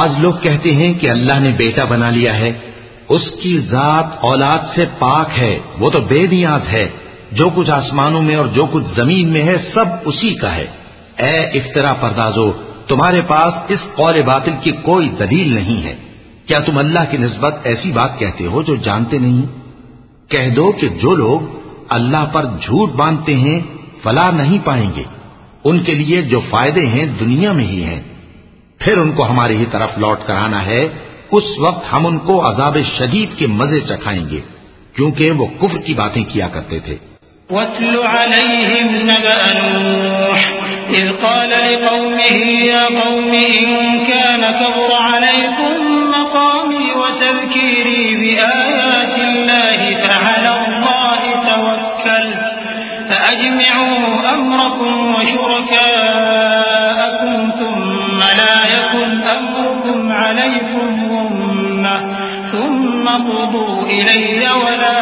بعض لوگ کہتے ہیں کہ اللہ نے بیٹا بنا لیا ہے، اس کی ذات اولاد سے پاک ہے، وہ تو بے نیاز ہے، جو کچھ آسمانوں میں اور جو کچھ زمین میں ہے سب اسی کا ہے۔ اے افترا پردازو، تمہارے پاس اس قول باطل کی کوئی دلیل نہیں ہے، کیا تم اللہ کی نسبت ایسی بات کہتے ہو جو جانتے نہیں؟ کہہ دو کہ جو لوگ اللہ پر جھوٹ باندھتے ہیں فلاح نہیں پائیں گے، ان کے لیے جو فائدے ہیں دنیا میں ہی ہیں، پھر ان کو ہماری ہی طرف لوٹ کر آنا ہے، اس وقت ہم ان کو عذاب شدید کے مزے چکھائیں گے، کیونکہ وہ کفر کی باتیں کیا کرتے تھے۔ وَاتْلُ عَلَيْهِمْ نَبَأَ نُوحٍ إِذْ قَالَ لِقَوْمِهِ يَا قَوْمِ إِن كَانَ كَبُرَ عَلَيْكُمْ مَقَامِي وَتَذْكِيرِي بِآيَاتِ اللَّهِ فَعَلَى اللَّهِ تَوَكَّلْتُ فَأَجْمِعُوا أَمْرَكُمْ وَشُرَكَاءَكُمْ ثُمَّ لَا يَكُنْ أَمْرُكُمْ عَلَيْكُمْ غُمَّةً ثُمَّ قُضُوا إِلَيَّ وَلَا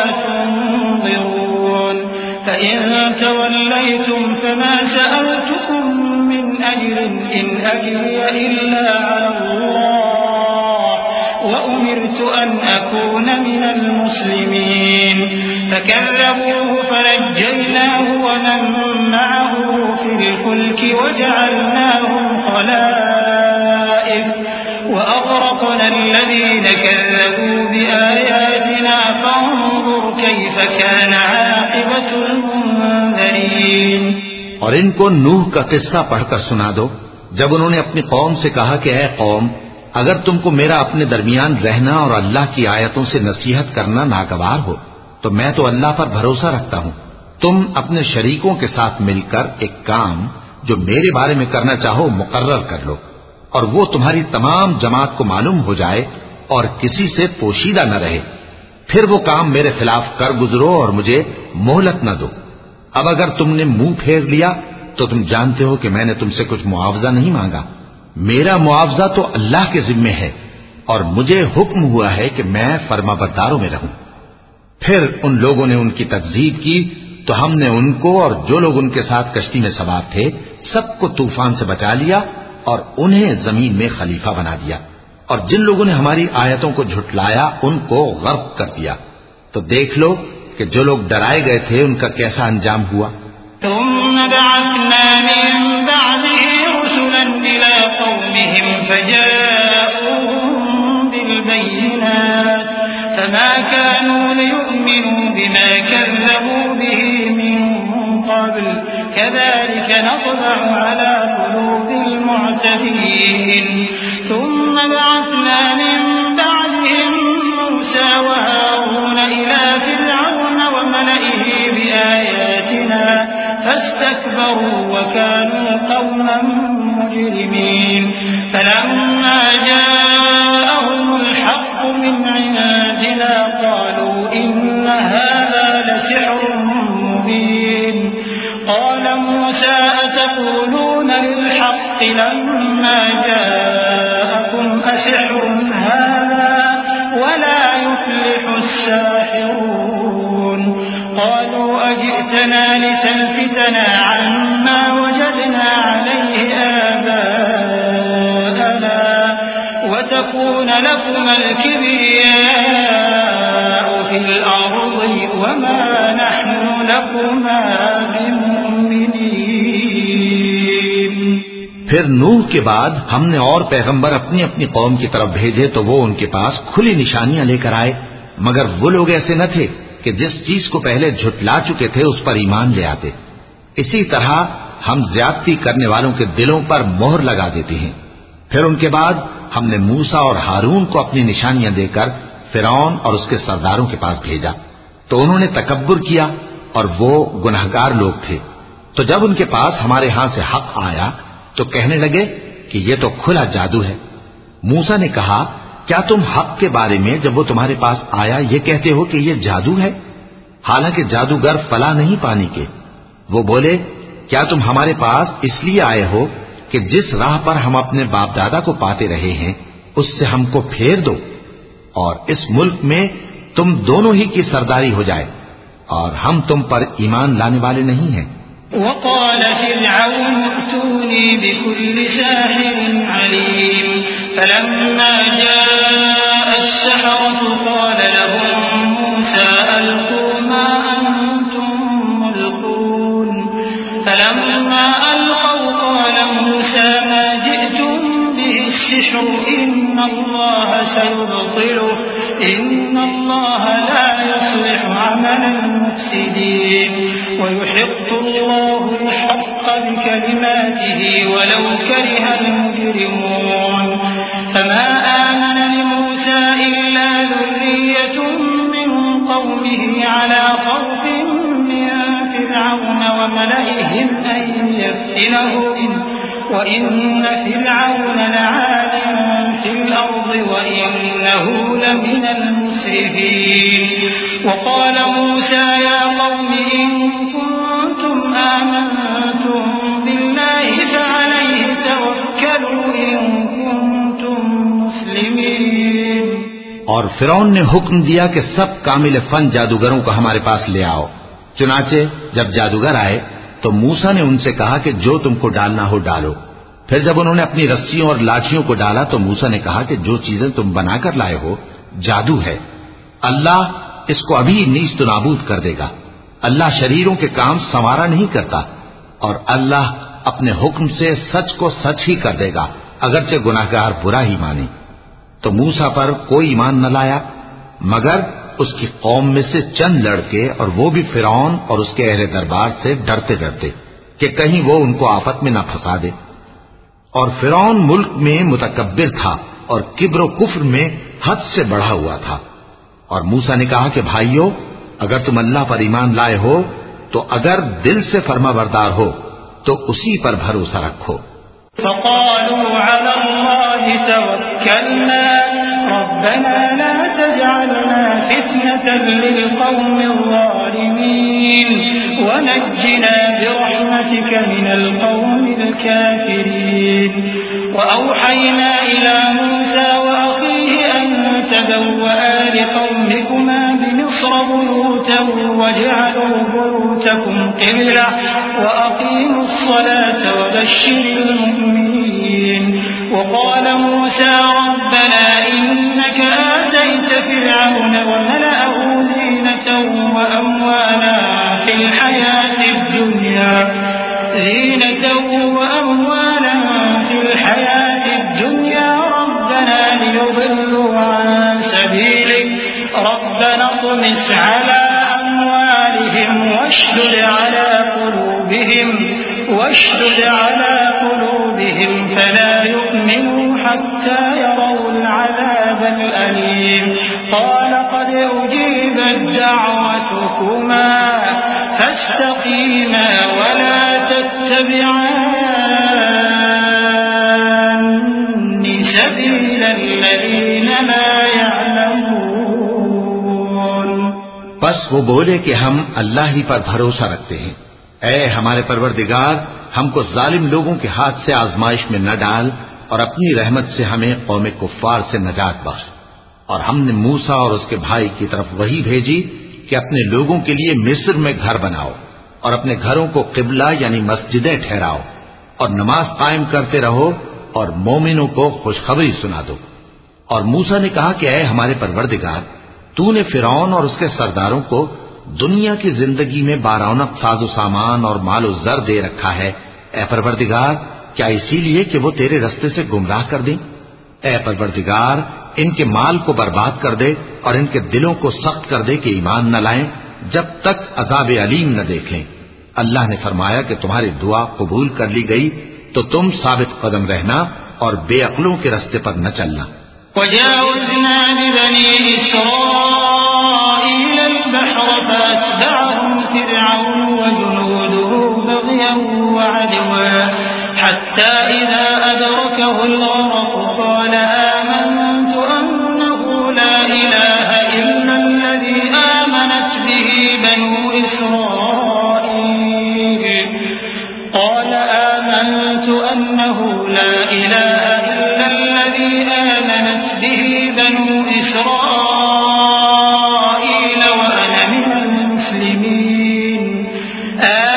تُنظِرُونَ فَإِن تَوَلَّيْتُمْ فَمَا سَأَلْتُكُم مِّنْ أَجْرٍ إِنْ أَجْرِيَ إِلَّا عَلَى اللَّهِ وَأُمِرْتُ أَنْ أَكُونَ مِنَ الْمُسْلِمِينَ فَكَذَّبُوهُ فَنَجَّيْنَاهُ وَمَن مَّعَهُ فِي الْفُلْكِ وَجَعَلْنَاهُمْ خَلَائِفَ وَأَغْرَقْنَا الَّذِينَ كَذَّبُوا بِآيَاتِنَا فَانظُرْ كَيْفَ كَانَ عَاقِبَةُ الْمُنذَرِينَ۔ اور ان کو نوح کا قصہ پڑھ کر سنا دو، جب انہوں نے اپنی قوم سے کہا کہ اے قوم، اگر تم کو میرا اپنے درمیان رہنا اور اللہ کی آیتوں سے نصیحت کرنا ناگوار ہو تو میں تو اللہ پر بھروسہ رکھتا ہوں، تم اپنے شریکوں کے ساتھ مل کر ایک کام جو میرے بارے میں کرنا چاہو مقرر کر لو، اور وہ تمہاری تمام جماعت کو معلوم ہو جائے اور کسی سے پوشیدہ نہ رہے، پھر وہ کام میرے خلاف کر گزرو اور مجھے مہلت نہ دو۔ اب اگر تم نے منہ پھیر لیا تو تم جانتے ہو کہ میں نے تم سے کچھ معاوضہ نہیں مانگا، میرا معاوضہ تو اللہ کے ذمے ہے، اور مجھے حکم ہوا ہے کہ میں فرما برداروں میں رہوں۔ پھر ان لوگوں نے ان کی تکذیب کی تو ہم نے ان کو اور جو لوگ ان کے ساتھ کشتی میں سوار تھے سب کو طوفان سے بچا لیا اور انہیں زمین میں خلیفہ بنا دیا، اور جن لوگوں نے ہماری آیتوں کو جھٹلایا ان کو غرق کر دیا۔ تو دیکھ لو کہ جو لوگ ڈرائے گئے تھے ان کا کیسا انجام ہوا۔ ثم بعثنا من بعده رسلا إلى قومهم فجاءوهم بالبينات فما كانوا ليؤمنوا بما كذبوا به من قبل كذلك نطبع على قلوب المعتدين ثم بعثنا من بعدهم موسى وهارون إلى فرعون وملئه بآياتنا فاستكبروا وكانوا قوما مجرمين فلما جاءهم الحق من عندنا قالوا إن هذا لسحر مبين قال موسى أتقولون للحق لما جاءكم أسحر هذا ولا يفلح الساحرون قالوا أجئتنا لتلفتنا عما وجدنا عليه آباءنا وتكون لكما الكبرياء في الأرض وما نحن لكما بمؤمنين۔ پھر نوح کے بعد ہم نے اور پیغمبر اپنی اپنی قوم کی طرف بھیجے تو وہ ان کے پاس کھلی نشانیاں لے کر آئے، مگر وہ لوگ ایسے نہ تھے کہ جس چیز کو پہلے جھٹلا چکے تھے اس پر ایمان لے آتے۔ اسی طرح ہم زیادتی کرنے والوں کے دلوں پر مہر لگا دیتے ہیں۔ پھر ان کے بعد ہم نے موسیٰ اور ہارون کو اپنی نشانیاں دے کر فرعون اور اس کے سرداروں کے پاس بھیجا، تو انہوں نے تکبر کیا اور وہ گناہگار لوگ تھے۔ تو جب ان کے پاس ہمارے ہاں سے حق آیا تو کہنے لگے کہ یہ تو کھلا جادو ہے۔ موسیٰ نے کہا کیا تم حق کے بارے میں جب وہ تمہارے پاس آیا یہ کہتے ہو کہ یہ جادو ہے، حالانکہ جادوگر فلاح نہیں پانے کے؟ وہ بولے کیا تم ہمارے پاس اس لیے آئے ہو کہ جس راہ پر ہم اپنے باپ دادا کو پاتے رہے ہیں اس سے ہم کو پھیر دو اور اس ملک میں تم دونوں ہی کی سرداری ہو جائے، اور ہم تم پر ایمان لانے والے نہیں ہیں۔ وقال فرعون ائتوني بكل ساحر عليم فلما جاء السحرة قال لهم موسى ألقوا ما أنتم ملقون فلما ألقوا قال موسى ما جئتم به السحر إن الله سيبطله إن الله لا يصلح عمل المفسدين ويحق الله الحق بكلماته ولو كره المجرمون فما آمن لموسى إلا ذرية من قومه على خوف من فرعون وملئهم أن يفتنهم وإن فرعون لعال في الأرض وإنه لمن المسرفين وقال موسى يا قوم إن كنتم آمنتم بالله فعليه توكلوا إن كنتم مسلمين. اور فرعون نے حکم دیا کہ سب کامل فن جادوگروں کو ہمارے پاس لے آؤ. چنانچہ جب جادوگر آئے تو موسیٰ نے ان سے کہا کہ جو تم کو ڈالنا ہو ڈالو. پھر جب انہوں نے اپنی رسیوں اور لاٹھیوں کو ڈالا تو موسیٰ نے کہا کہ جو چیزیں تم بنا کر لائے ہو جادو ہے. اللہ اس کو ابھی نیست و نابود کر دے گا. اللہ شریروں کے کام سنوارا نہیں کرتا اور اللہ اپنے حکم سے سچ کو سچ ہی کر دے گا اگرچہ گناہگار برا ہی مانے. تو موسیٰ پر کوئی ایمان نہ لایا مگر اس کی قوم میں سے چند لڑکے اور وہ بھی فرعون اور اس کے اہل دربار سے ڈرتے ڈرتے کہ کہیں وہ ان کو آفت میں نہ پھنسا دے. اور فرعون ملک میں متکبر تھا اور کبر و کفر میں حد سے بڑھا ہوا تھا. اور موسیٰ نے کہا کہ بھائیو اگر تم اللہ پر ایمان لائے ہو تو اگر دل سے فرما بردار ہو تو اسی پر بھروسہ رکھو. فقالوا على الله توكلنا ربنا لا تجعلنا فتنة للقوم الظالمين ونجنا برحمتك من القوم الكافرين. وأوحينا إلى موسى وأخيه أن تبوأ لقومكما بمصر بيوتا واجعلوا بيوتكم قبلة وأقيموا الصلاة وبشر المؤمنين. وقال موسى ربنا إنك آتيت فرعون وملأه زينة وأموالا في الحياة الدنيا ربنا ليضلوا عن سبيلك ربنا اطمس على أموالهم واشدد على قلوبهم فلا يؤمنوا حتى يروا العذاب الأليم. قال قد أجيبت دعوتكما فاستقيما ولا تتبعان سبيل الذين لا يعلمون. بس وہ بولے کہ ہم اللہ ہی پر بھروسہ رکھتے ہیں. اے ہمارے پروردگار ہم کو ظالم لوگوں کے ہاتھ سے آزمائش میں نہ ڈال اور اپنی رحمت سے ہمیں قوم کفار سے نجات بخش. اور ہم نے موسیٰ اور اس کے بھائی کی طرف وحی بھیجی کہ اپنے لوگوں کے لیے مصر میں گھر بناؤ اور اپنے گھروں کو قبلہ یعنی مسجدیں ٹھہراؤ اور نماز قائم کرتے رہو اور مومنوں کو خوشخبری سنا دو. اور موسیٰ نے کہا کہ اے ہمارے پروردگار تو نے فرعون اور اس کے سرداروں کو دنیا کی زندگی میں بارونق ساز و سامان اور مال و زر دے رکھا ہے. اے پروردگار کیا اسی لیے کہ وہ تیرے رستے سے گمراہ کر دیں؟ اے پروردگار ان کے مال کو برباد کر دے اور ان کے دلوں کو سخت کر دے کہ ایمان نہ لائیں جب تک عذاب علیم نہ دیکھ لیں. اللہ نے فرمایا کہ تمہاری دعا قبول کر لی گئی تو تم ثابت قدم رہنا اور بے عقلوں کے رستے پر نہ چلنا. وجاوزنا ببني إسرائيل البحر فأتبعهم فرعون وجنوده بغيا وعدوا حتى إذا أدركه الغرق قال آمنت أنه لا إله إلا الذي آمنت به بنو إسرائيل قال آمنت أنه لا إله إلا الذي آمنت به بنو إسرائيل وأنا من المسلمين.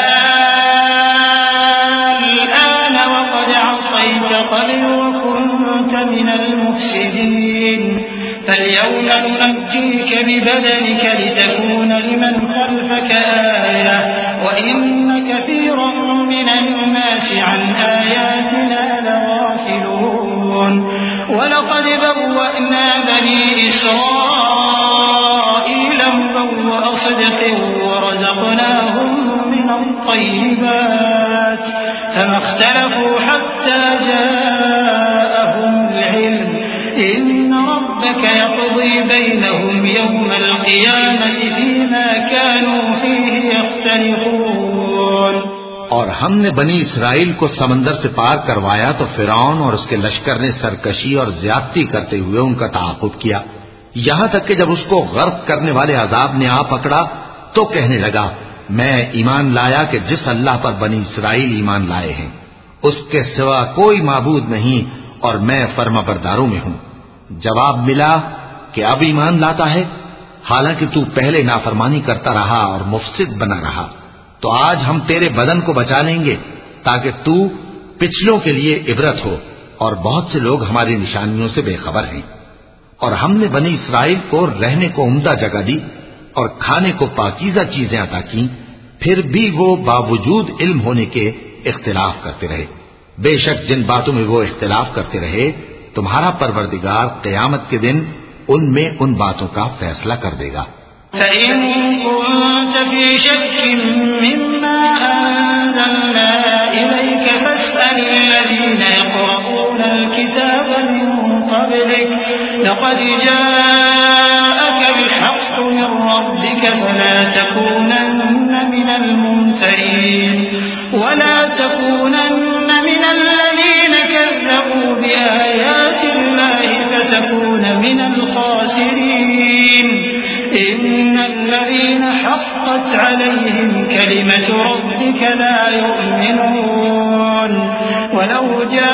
الآن وقد عصيت قبل وكنت كنت من المفسدين فاليوم ننجيك ببدنك لتكون لمن خلفك آية وإن كثيرا من الناس عن آياتنا لغافلون ولقد بوأنا بني إسرائيل مبوأ صدق ورزقناهم من الطيبات فما اختلفوا حتى جاءهم العلم إن ربك يقضي بينهم يوم القيامة فيما كانوا فيه يختلفون. اور ہم نے بنی اسرائیل کو سمندر سے پار کروایا تو فرعون اور اس کے لشکر نے سرکشی اور زیادتی کرتے ہوئے ان کا تعاقب کیا، یہاں تک کہ جب اس کو غرق کرنے والے عذاب نے آ پکڑا تو کہنے لگا میں ایمان لایا کہ جس اللہ پر بنی اسرائیل ایمان لائے ہیں اس کے سوا کوئی معبود نہیں اور میں فرمانبرداروں میں ہوں. جواب ملا کہ اب ایمان لاتا ہے حالانکہ تو پہلے نافرمانی کرتا رہا اور مفسد بنا رہا، تو آج ہم تیرے بدن کو بچا لیں گے تاکہ تو پچھلوں کے لیے عبرت ہو، اور بہت سے لوگ ہماری نشانیوں سے بے خبر ہیں. اور ہم نے بنی اسرائیل کو رہنے کو عمدہ جگہ دی اور کھانے کو پاکیزہ چیزیں عطا کی، پھر بھی وہ باوجود علم ہونے کے اختلاف کرتے رہے. بے شک جن باتوں میں وہ اختلاف کرتے رہے تمہارا پروردگار قیامت کے دن ان میں ان باتوں کا فیصلہ کر دے گا. فَإِن كُنتَ فِي شَكٍّ مِّمَّا أَنزَلْنَا إِلَيْكَ فَاسْأَلِ الَّذِينَ يَقْرَؤُونَ الْكِتَابَ مِن قَبْلِكَ لَقَدْ جَاءَكَ الْحَقُّ مِن رَّبِّكَ فَلَا تَكُونَنَّ مِنَ الْمُمْتَرِينَ وَلَا تَكُونَنَّ مِنَ الَّذِينَ كَذَّبُوا بِآيَاتِ اللَّهِ فَتَكُونَ مِنَ الْخَاسِرِينَ. إن الذين حقت عليهم كلمة ربك لا يؤمنون ولو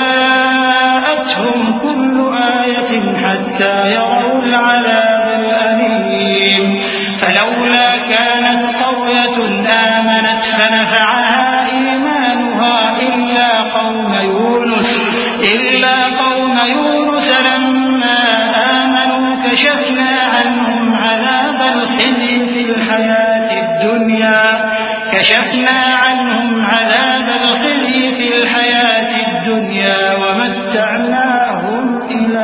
جاءتهم كل آية حتى يروا العذاب الأليم فلولا كانت قرية آمنت فنفعها إيمانها إلا قوم يونس لما آمنوا كشفنا عنهم عذاب الخزي في الحياة الدنيا ومتعناهم إلى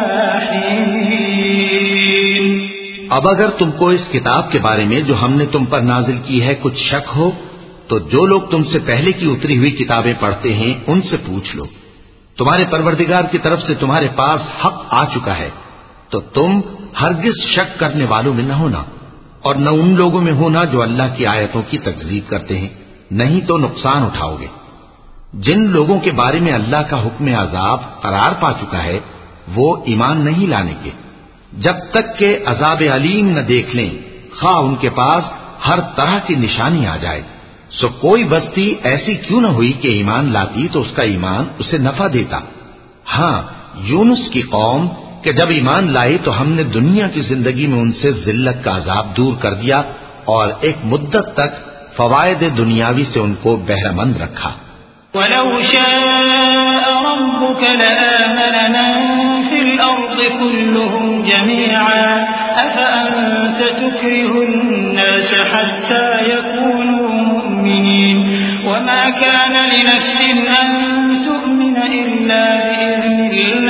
حين. اب اگر تم کو اس کتاب کے بارے میں جو ہم نے تم پر نازل کی ہے کچھ شک ہو تو جو لوگ تم سے پہلے کی اتری ہوئی کتابیں پڑھتے ہیں ان سے پوچھ لو. تمہارے پروردگار کی طرف سے تمہارے پاس حق آ چکا ہے تو تم ہرگز شک کرنے والوں میں نہ ہونا اور نہ ان لوگوں میں ہونا جو اللہ کی آیتوں کی تکذیب کرتے ہیں، نہیں تو نقصان اٹھاؤ گے. جن لوگوں کے بارے میں اللہ کا حکم عذاب قرار پا چکا ہے وہ ایمان نہیں لانے کے جب تک کہ عذاب علیم نہ دیکھ لیں، خواہ ان کے پاس ہر طرح کی نشانی آ جائے. سو کوئی بستی ایسی کیوں نہ ہوئی کہ ایمان لاتی تو اس کا ایمان اسے نفع دیتا. ہاں یونس کی قوم کہ جب ایمان لائی تو ہم نے دنیا کی زندگی میں ان سے ذلت کا عذاب دور کر دیا اور ایک مدت تک فوائد دنیاوی سے ان کو بہرہ مند رکھا. وَلَوْ شَاءَ رَبُّكَ لَآمَنَ مَن فِي الْأَرْضِ كُلُّهُمْ جَمِيعًا أَفَأَنتَ تُكْرِهُ النَّاسَ حَتَّى يَكُونُوا مُؤْمِنِينَ وَمَا كَانَ لِنَفْسٍ أَن تُؤْمِنَ إِلَّا بِإِذْنِ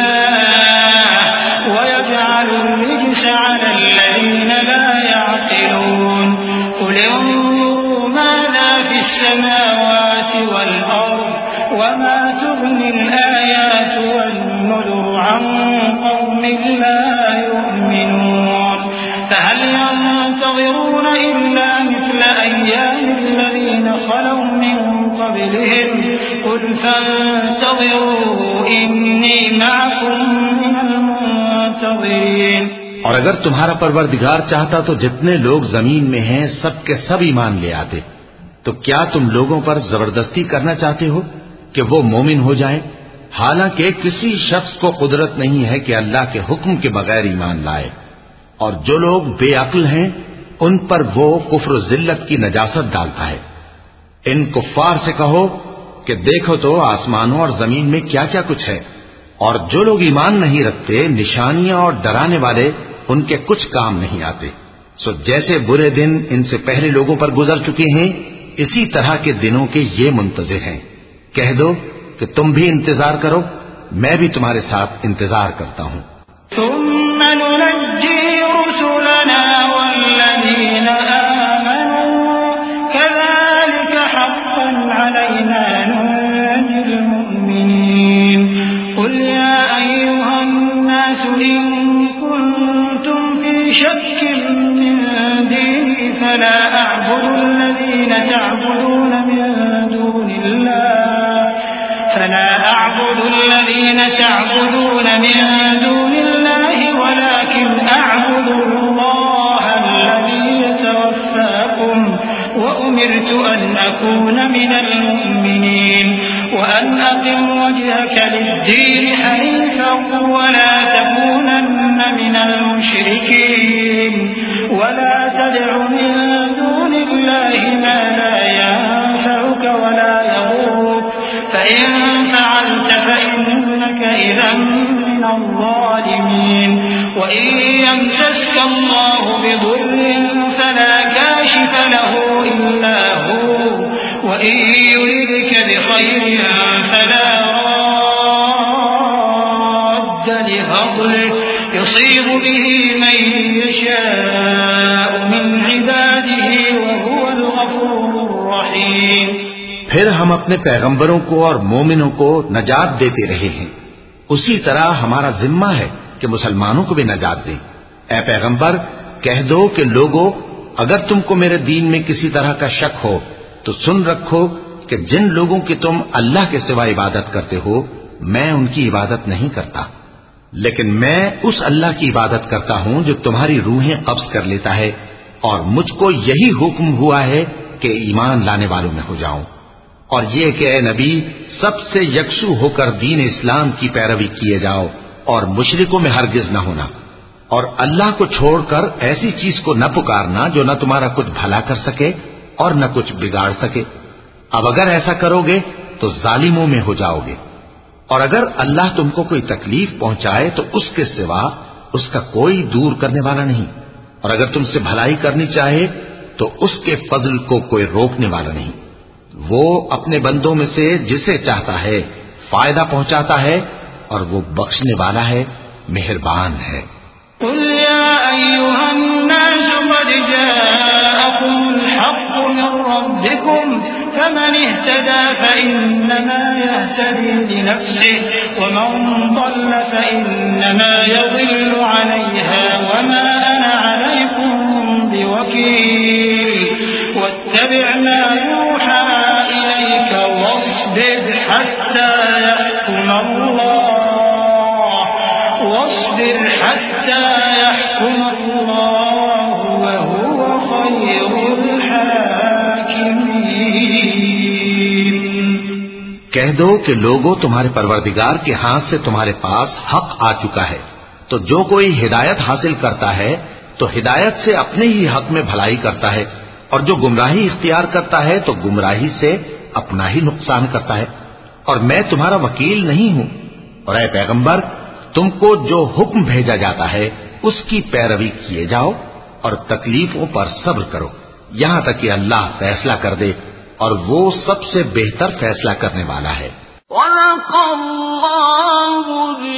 اللَّهِ وَيَجْعَلُ الرِّجْسَ عَلَى الَّذِينَ لَا يَعْقِلُونَ. قُلِ انظُرُوا مَاذَا فِي السَّمَاوَاتِ وَالْأَرْضِ وَمَا تُغْنِي الْآيَاتُ وَالنُّذُرُ عَن قَوْمٍ لَّا يُؤْمِنُونَ. فَهَلْ يَنتَظِرُونَ إِلَّا مِثْلَ أَيَّامِ الَّذِينَ خَلَوْا مِن قَبْلِهِمْ قُلْ فَانتَظِرُوا إِنِّي مَعَكُم مِّنَ الْمُنتَظِرِينَ. اور اگر تمہارا پروردگار چاہتا تو جتنے لوگ زمین میں ہیں سب کے سب ایمان لے آتے. تو کیا تم لوگوں پر زبردستی کرنا چاہتے ہو کہ وہ مومن ہو جائیں؟ حالانکہ کسی شخص کو قدرت نہیں ہے کہ اللہ کے حکم کے بغیر ایمان لائے. اور جو لوگ بے عقل ہیں ان پر وہ کفر و ذلت کی نجاست ڈالتا ہے. ان کفار سے کہو کہ دیکھو تو آسمانوں اور زمین میں کیا کیا کچھ ہے، اور جو لوگ ایمان نہیں رکھتے نشانیاں اور ڈرانے والے ان کے کچھ کام نہیں آتے. سو جیسے برے دن ان سے پہلے لوگوں پر گزر چکے ہیں اسی طرح کے دنوں کے یہ منتظر ہیں. کہہ دو کہ تم بھی انتظار کرو، میں بھی تمہارے ساتھ انتظار کرتا ہوں. ثم ننجي رسلنا والذين آمنوا كذلك حقا علينا ننجي المؤمنين. قل يا أيها الناس إن كنتم في شك من ديني فلا أعبد الذين تعبدون من دون الله ولكن أعبد الله الذي يتوفاكم وأمرت أن أكون من المؤمنين وأن أقم وجهك للدين حنيفا ولا تكونن من المشركين ولا تدع من دون الله ما لا ينفعك ولا يضرك فإن فعلت فإنك إذا من الظالمين. وإن يمسسك الله بضر فلا كاشف له إلا هو وإن يردك بخير فلا راد لفضله يصيب به من يشاء من عباده وهو الغفور الرحيم. پھر ہم اپنے پیغمبروں کو اور مومنوں کو نجات دیتے رہے ہیں، اسی طرح ہمارا ذمہ ہے کہ مسلمانوں کو بھی نجات دیں. اے پیغمبر کہہ دو کہ لوگو اگر تم کو میرے دین میں کسی طرح کا شک ہو تو سن رکھو کہ جن لوگوں کی تم اللہ کے سوا عبادت کرتے ہو میں ان کی عبادت نہیں کرتا، لیکن میں اس اللہ کی عبادت کرتا ہوں جو تمہاری روحیں قبض کر لیتا ہے، اور مجھ کو یہی حکم ہوا ہے کہ ایمان لانے والوں میں ہو جاؤں. اور یہ کہ اے نبی سب سے یکسو ہو کر دین اسلام کی پیروی کیے جاؤ اور مشرکوں میں ہرگز نہ ہونا، اور اللہ کو چھوڑ کر ایسی چیز کو نہ پکارنا جو نہ تمہارا کچھ بھلا کر سکے اور نہ کچھ بگاڑ سکے. اب اگر ایسا کرو گے تو ظالموں میں ہو جاؤ گے، اور اگر اللہ تم کو کوئی تکلیف پہنچائے تو اس کے سوا اس کا کوئی دور کرنے والا نہیں، اور اگر تم سے بھلائی کرنی چاہے تو اس کے فضل کو کوئی روکنے والا نہیں. وہ اپنے بندوں میں سے جسے چاہتا ہے فائدہ پہنچاتا ہے اور وہ بخشنے والا ہے، مہربان ہے. قل يا أيها الناس قد جاءكم الحق من ربكم فمن اهتدى فإنما يهتدي لنفسه ومن ضل فإنما يضل عليها وما أنا عليكم بوكيل. واتبع ما يوحى إليك واصبر حتى يحكم الله وهو خير الحاكمين. کہہ دو کہ لوگوں تمہارے پروردگار کے ہاتھ سے تمہارے پاس حق آ چکا ہے، تو جو کوئی ہدایت حاصل کرتا ہے تو ہدایت سے اپنے ہی حق میں بھلائی کرتا ہے، اور جو گمراہی اختیار کرتا ہے تو گمراہی سے اپنا ہی نقصان کرتا ہے. اور میں تمہارا وکیل نہیں ہوں. اور اے پیغمبر تم کو جو حکم بھیجا جاتا ہے اس کی پیروی کیے جاؤ اور تکلیفوں پر صبر کرو یہاں تک کہ اللہ فیصلہ کر دے، اور وہ سب سے بہتر فیصلہ کرنے والا ہے. وَلَقَ اللَّهُ